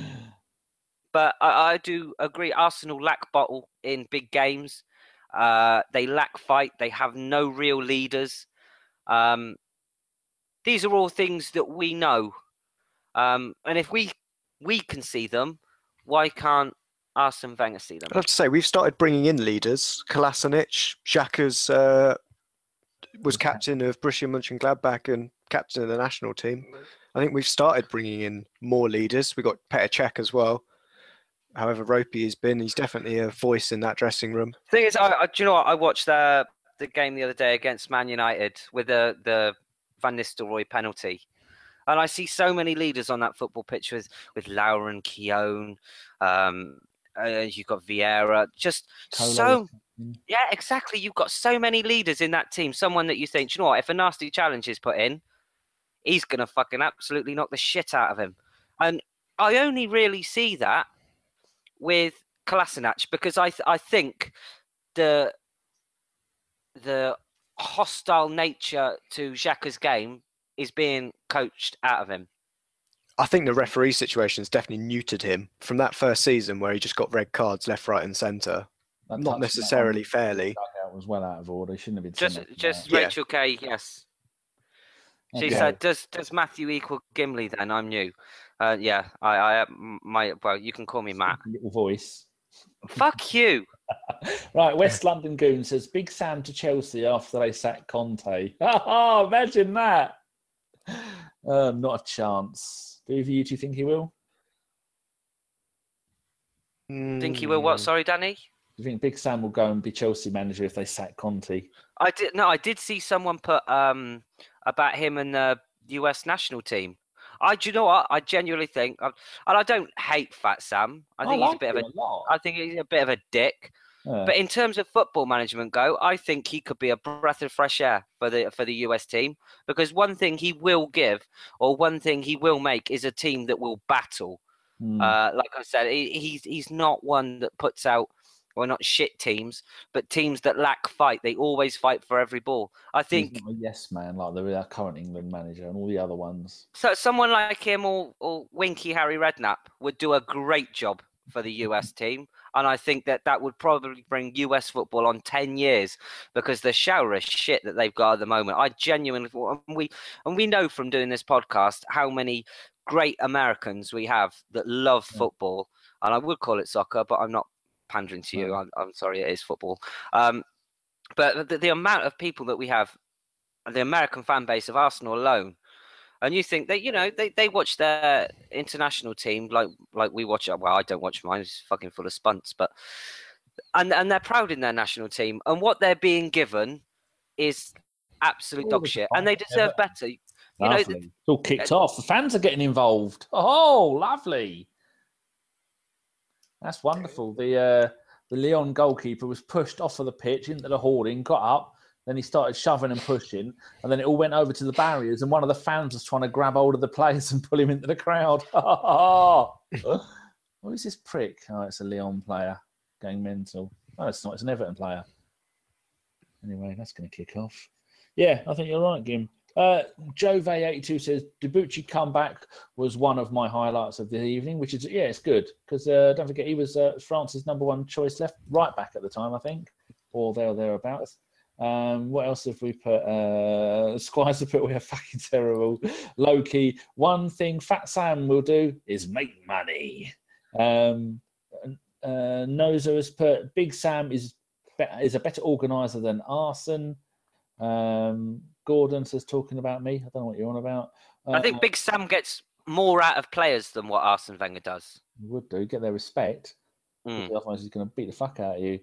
but I, I do agree. Arsenal lack bottle in big games. Uh, they lack fight. They have no real leaders. Um, these are all things that we know. Um, and if we we can see them, why can't Arsene Wenger see them? I have to say, we've started bringing in leaders. Kolasinac, Xhaka's uh, was captain of Borussia Mönchengladbach and captain of the national team. I think we've started bringing in more leaders. We've got Petr Cech as well. However ropey he's been, he's definitely a voice in that dressing room. Thing is, I, I do you know what? I watched the the game the other day against Man United with the the Van Nistelrooy penalty, and I see so many leaders on that football pitch with with Lauren Keown. Um, uh, you've got Vieira. Just Colo. so yeah, exactly. You've got so many leaders in that team. Someone that you think, do you know what? If a nasty challenge is put in, he's gonna fucking absolutely knock the shit out of him. And I only really see that with Kolasinac because I th- I think the the hostile nature to Xhaka's game is being coached out of him. I think the referee situation has definitely neutered him from that first season where he just got red cards left, right, and centre. That Not necessarily fairly. That was well out of order. He shouldn't have been. Just, just Yeah. Rachel Kay, yes. She Okay. said, "Does does Matthew equal Gimli?" Then I'm new. Uh, yeah, I, I, my, well, you can call me Matt. Little voice. Fuck you. Right, West London Goon says Big Sam to Chelsea after they sacked Conte. Oh, imagine that. Uh, not a chance. Do you two think he will? Think he will? What? Sorry, Danny. Do you think Big Sam will go and be Chelsea manager if they sack Conte? I did no. I did see someone put um about him and the U S national team. I do you know what? I genuinely think, and I don't hate Fat Sam. I think I he's like a bit of a. him a lot. I think he's a bit of a dick. Yeah. But in terms of football management go, I think he could be a breath of fresh air for the for the U S team because one thing he will give, or one thing he will make, is a team that will battle. Hmm. Uh, like I said, he, he's he's not one that puts out, well, not shit teams, but teams that lack fight. They always fight for every ball. I think He's not a yes man like the current England manager and all the other ones. so. Someone like him or, or Winky Harry Redknapp would do a great job for the U S team, and I think that that would probably bring U S football on ten years because the shower of shit that they've got at the moment. I genuinely, and we and we know from doing this podcast how many great Americans we have that love football, and I would call it soccer, but I'm not pandering to you. No. I'm, I'm sorry, it is football. Um, but the, the amount of people that we have, the American fan base of Arsenal alone, And you think that, you know, they, they watch their international team like like we watch it. Well, I don't watch mine. It's fucking full of spunts. But and and they're proud in their national team. And what they're being given is absolute dog shit. And they deserve better. You lovely. know, it's all kicked uh, off. The fans are getting involved. Oh, lovely. That's wonderful. The uh, the Lyon goalkeeper was pushed off of the pitch into the hoarding, got up. Then he started shoving and pushing, and then it all went over to the barriers, and one of the fans was trying to grab hold of the players and pull him into the crowd. What is this prick? Oh, it's a Lyon player going mental. Oh, it's not. It's an Everton player. Anyway, that's going to kick off. Yeah, I think you're right, Gim. Uh, Jove eighty-two says, Debuchy comeback was one of my highlights of the evening, which is, yeah, it's good. Because uh, don't forget, he was uh, France's number one choice left right back at the time, I think, or there or thereabouts. Um, what else have we put? Uh, Squires have put, we are fucking terrible. Low-key. One thing Fat Sam will do is make money. Um, uh, Noza has put, Big Sam is be- is a better organiser than Arson. Um, Gordon says, talking about me. I don't know what you're on about. Uh, I think Big Sam gets more out of players than what Arsene Wenger does. You would do. Get their respect. Mm. Otherwise, he's going to beat the fuck out of you.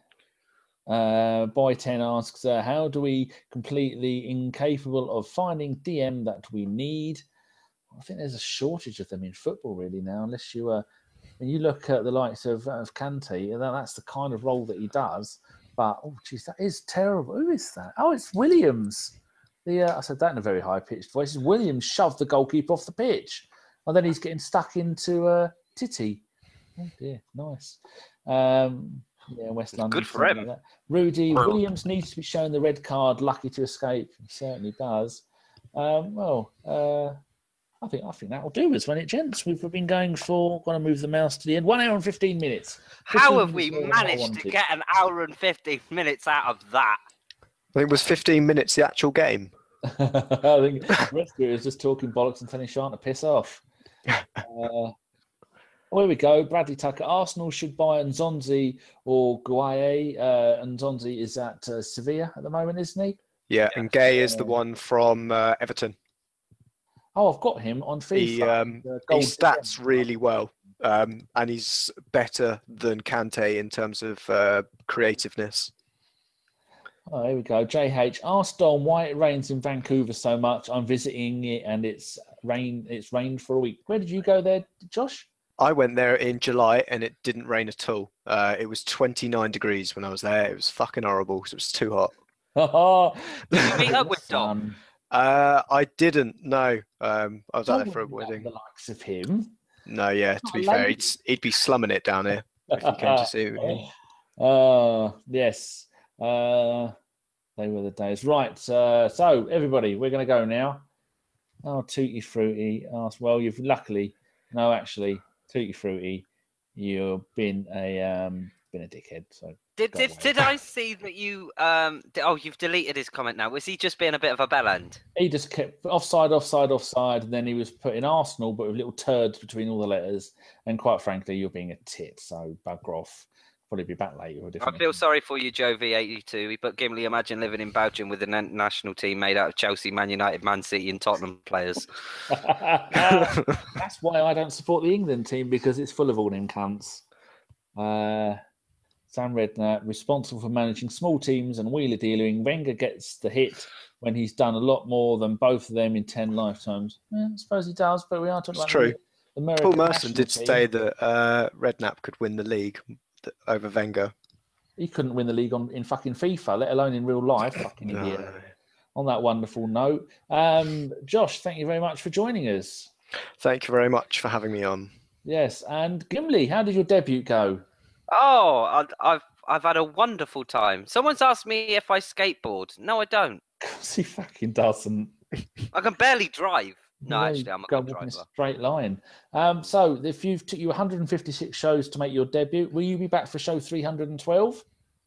Uh, Boy ten asks, uh, how do we completely incapable of finding D M that we need? I think there's a shortage of them in football really now, unless you uh, when you look at the likes of, of Kante, that's the kind of role that he does. But, oh, geez, that is terrible. Who is that? Oh, it's Williams. The uh, I said that in a very high-pitched voice. Williams shoved the goalkeeper off the pitch. And then he's getting stuck into uh, Titty. Oh, dear. Nice. Um, yeah, West London. Good for him. Like that. Rudy, Williams needs to be shown the red card. Lucky to escape. He certainly does. Um, well, uh, I think I think that'll do us when it gents. We've been going for, going to move the mouse to the end. One hour and fifteen minutes. How have we managed to get an hour and fifteen minutes out of that? I think it was fifteen minutes the actual game. I think the rest of it was just talking bollocks and telling Sean to piss off. Uh, here we go. Bradley Tucker. Arsenal should buy Nzonzi or Guaye. Uh, Nzonzi is at uh, Sevilla at the moment, isn't he? Yeah, and Gay is the one from uh, Everton. Oh, I've got him on FIFA. He, um, he stats really well, um, and he's better than Kante in terms of uh, creativeness. Oh, here we go. J H. Ask Don why it rains in Vancouver so much. I'm visiting it, and it's rain. It's rained for a week. Where did you go there, Josh? I went there in July, and it didn't rain at all. Uh, it was twenty-nine degrees when I was there. It was fucking horrible because it was too hot. Did you meet up with Dom? Uh, I didn't. No, um, I was out there for a wedding. The likes of him. No, yeah. To be fair, he'd, he'd be slumming it down here if you came to see me. Oh, uh, yes. Uh, they were the days. Right. Uh, so, everybody, we're going to go now. Oh, Tutti Frutti asked, well, you've luckily, no, actually, Tutti Frutti, you've been a um, been a dickhead. So did did, did I see that you um? Did, oh, you've deleted his comment now. Was he just being a bit of a bellend? He just kept offside, offside, offside, and then he was putting Arsenal, but with little turds between all the letters. And quite frankly, you're being a tit, so bugger off. Probably be back later. I feel sorry for you, Joe V eighty-two. But Gimli, imagine living in Belgium with a national team made out of Chelsea, Man United, Man City, and Tottenham players. That's why I don't support the England team, because it's full of all them cunts. Uh, Sam Redknapp, responsible for managing small teams and wheeler dealing. Wenger gets the hit when he's done a lot more than both of them in ten lifetimes. Yeah, I suppose he does, but we are talking it's about true. The American Paul Merson did team. say that uh, Redknapp could win the league over Wenger. He couldn't win the league on in fucking FIFA, let alone in real life. Fucking no. idiot. On that wonderful note, um, Josh, thank you very much for joining us. Thank you very much for having me on. Yes, and Gimli, how did your debut go? Oh, I've I've, I've had a wonderful time. Someone's asked me if I skateboard. No, I don't. Because he fucking doesn't. I can barely drive. No, yeah, actually, I'm a good driver. In a straight line. Um, so, if you've took you one hundred fifty-six shows to make your debut, will you be back for show three hundred twelve?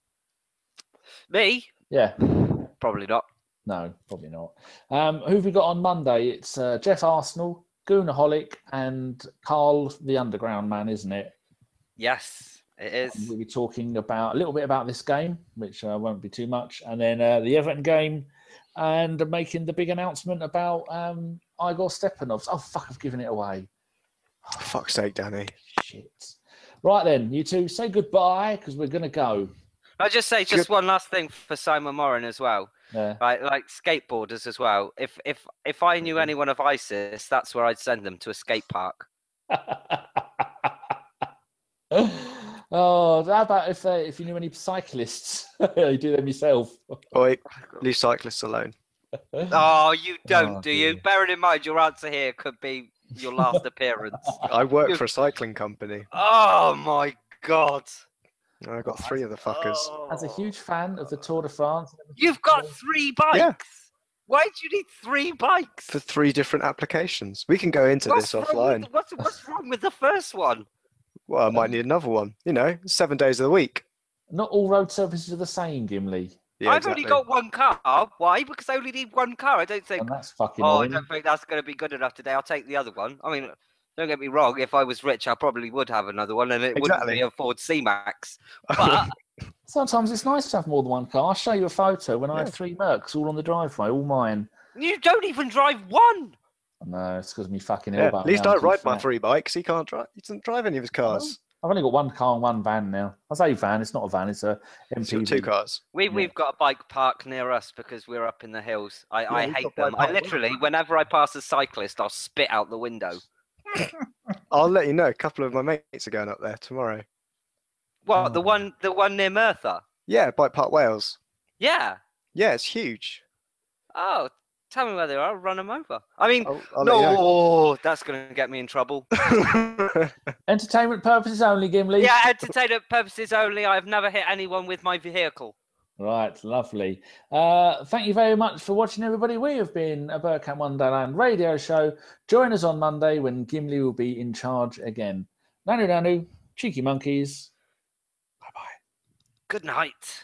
Me? Yeah. Probably not. No, probably not. Um, who have we got on Monday? It's uh, Jeff Arsenal, Goonaholic, and Carl the Underground Man, isn't it? Yes, it is. And we'll be talking about a little bit about this game, which uh, won't be too much, and then uh, the Everton game, and making the big announcement about um, Igor Stepanovs. Oh, fuck, I've given it away. For fuck's sake, Danny. Shit. Right then, you two, say goodbye, because we're going to go. I'll just say just Good. one last thing for Simon Moran as well. Yeah. Right, like skateboarders as well. If if if I knew anyone of ISIS, that's where I'd send them, to a skate park. Oh, how about if uh, if you knew any cyclists? You do them yourself. Oi, leave cyclists alone. Oh, you don't, Oh, do you? dear. Bearing in mind your answer here could be your last appearance. I work You- for a cycling company. Oh my god! I got three of the fuckers. As a huge fan of the Tour de France, You've got three bikes. Yeah. Why do you need three bikes? For three different applications. We can go into What's this wrong offline. With, what's, what's wrong with the first one? Well, I might need another one. You know, seven days of the week. not all road surfaces are the same, Gimli, Yeah, I've exactly. only got one car. Why? Because I only need one car. I don't think. and that's fucking Oh, I annoying. don't think that's going to be good enough today. I'll take the other one. I mean, don't get me wrong. If I was rich, I probably would have another one, and it wouldn't Exactly. be a Ford C-Max. But Sometimes it's nice to have more than one car. I'll show you a photo when I Yeah. have three Mercs all on the driveway, all mine. you don't even drive one. No, it's because of me fucking Yeah, elbow. at least now, I I'm too ride my fat. three bikes. He can't drive. He doesn't drive any of his cars. I've only got one car and one van now. I say van, it's not a van, it's a He's M P got V. two cars. We, Yeah. We've got a bike park near us because we're up in the hills. I, Yeah, I we've hate got them. bike I park. literally, whenever I pass a cyclist, I'll spit out the window. I'll let you know. A couple of my mates are going up there tomorrow. What, the Oh. one the one near Merthyr? Yeah, Bike Park Wales. Yeah. Yeah, it's huge. Oh, tell me where they are. I'll run them over. I mean, I'll, I'll no, let you that's going to get me in trouble. know. Entertainment purposes only, Gimli. Yeah, entertainment purposes only. I've never hit anyone with my vehicle. Right, lovely. Uh, thank you very much for watching, everybody. We have been a Burkamp Wonderland radio show. Join us on Monday when Gimli will be in charge again. Nanu Nanu, cheeky monkeys. Bye bye. Good night.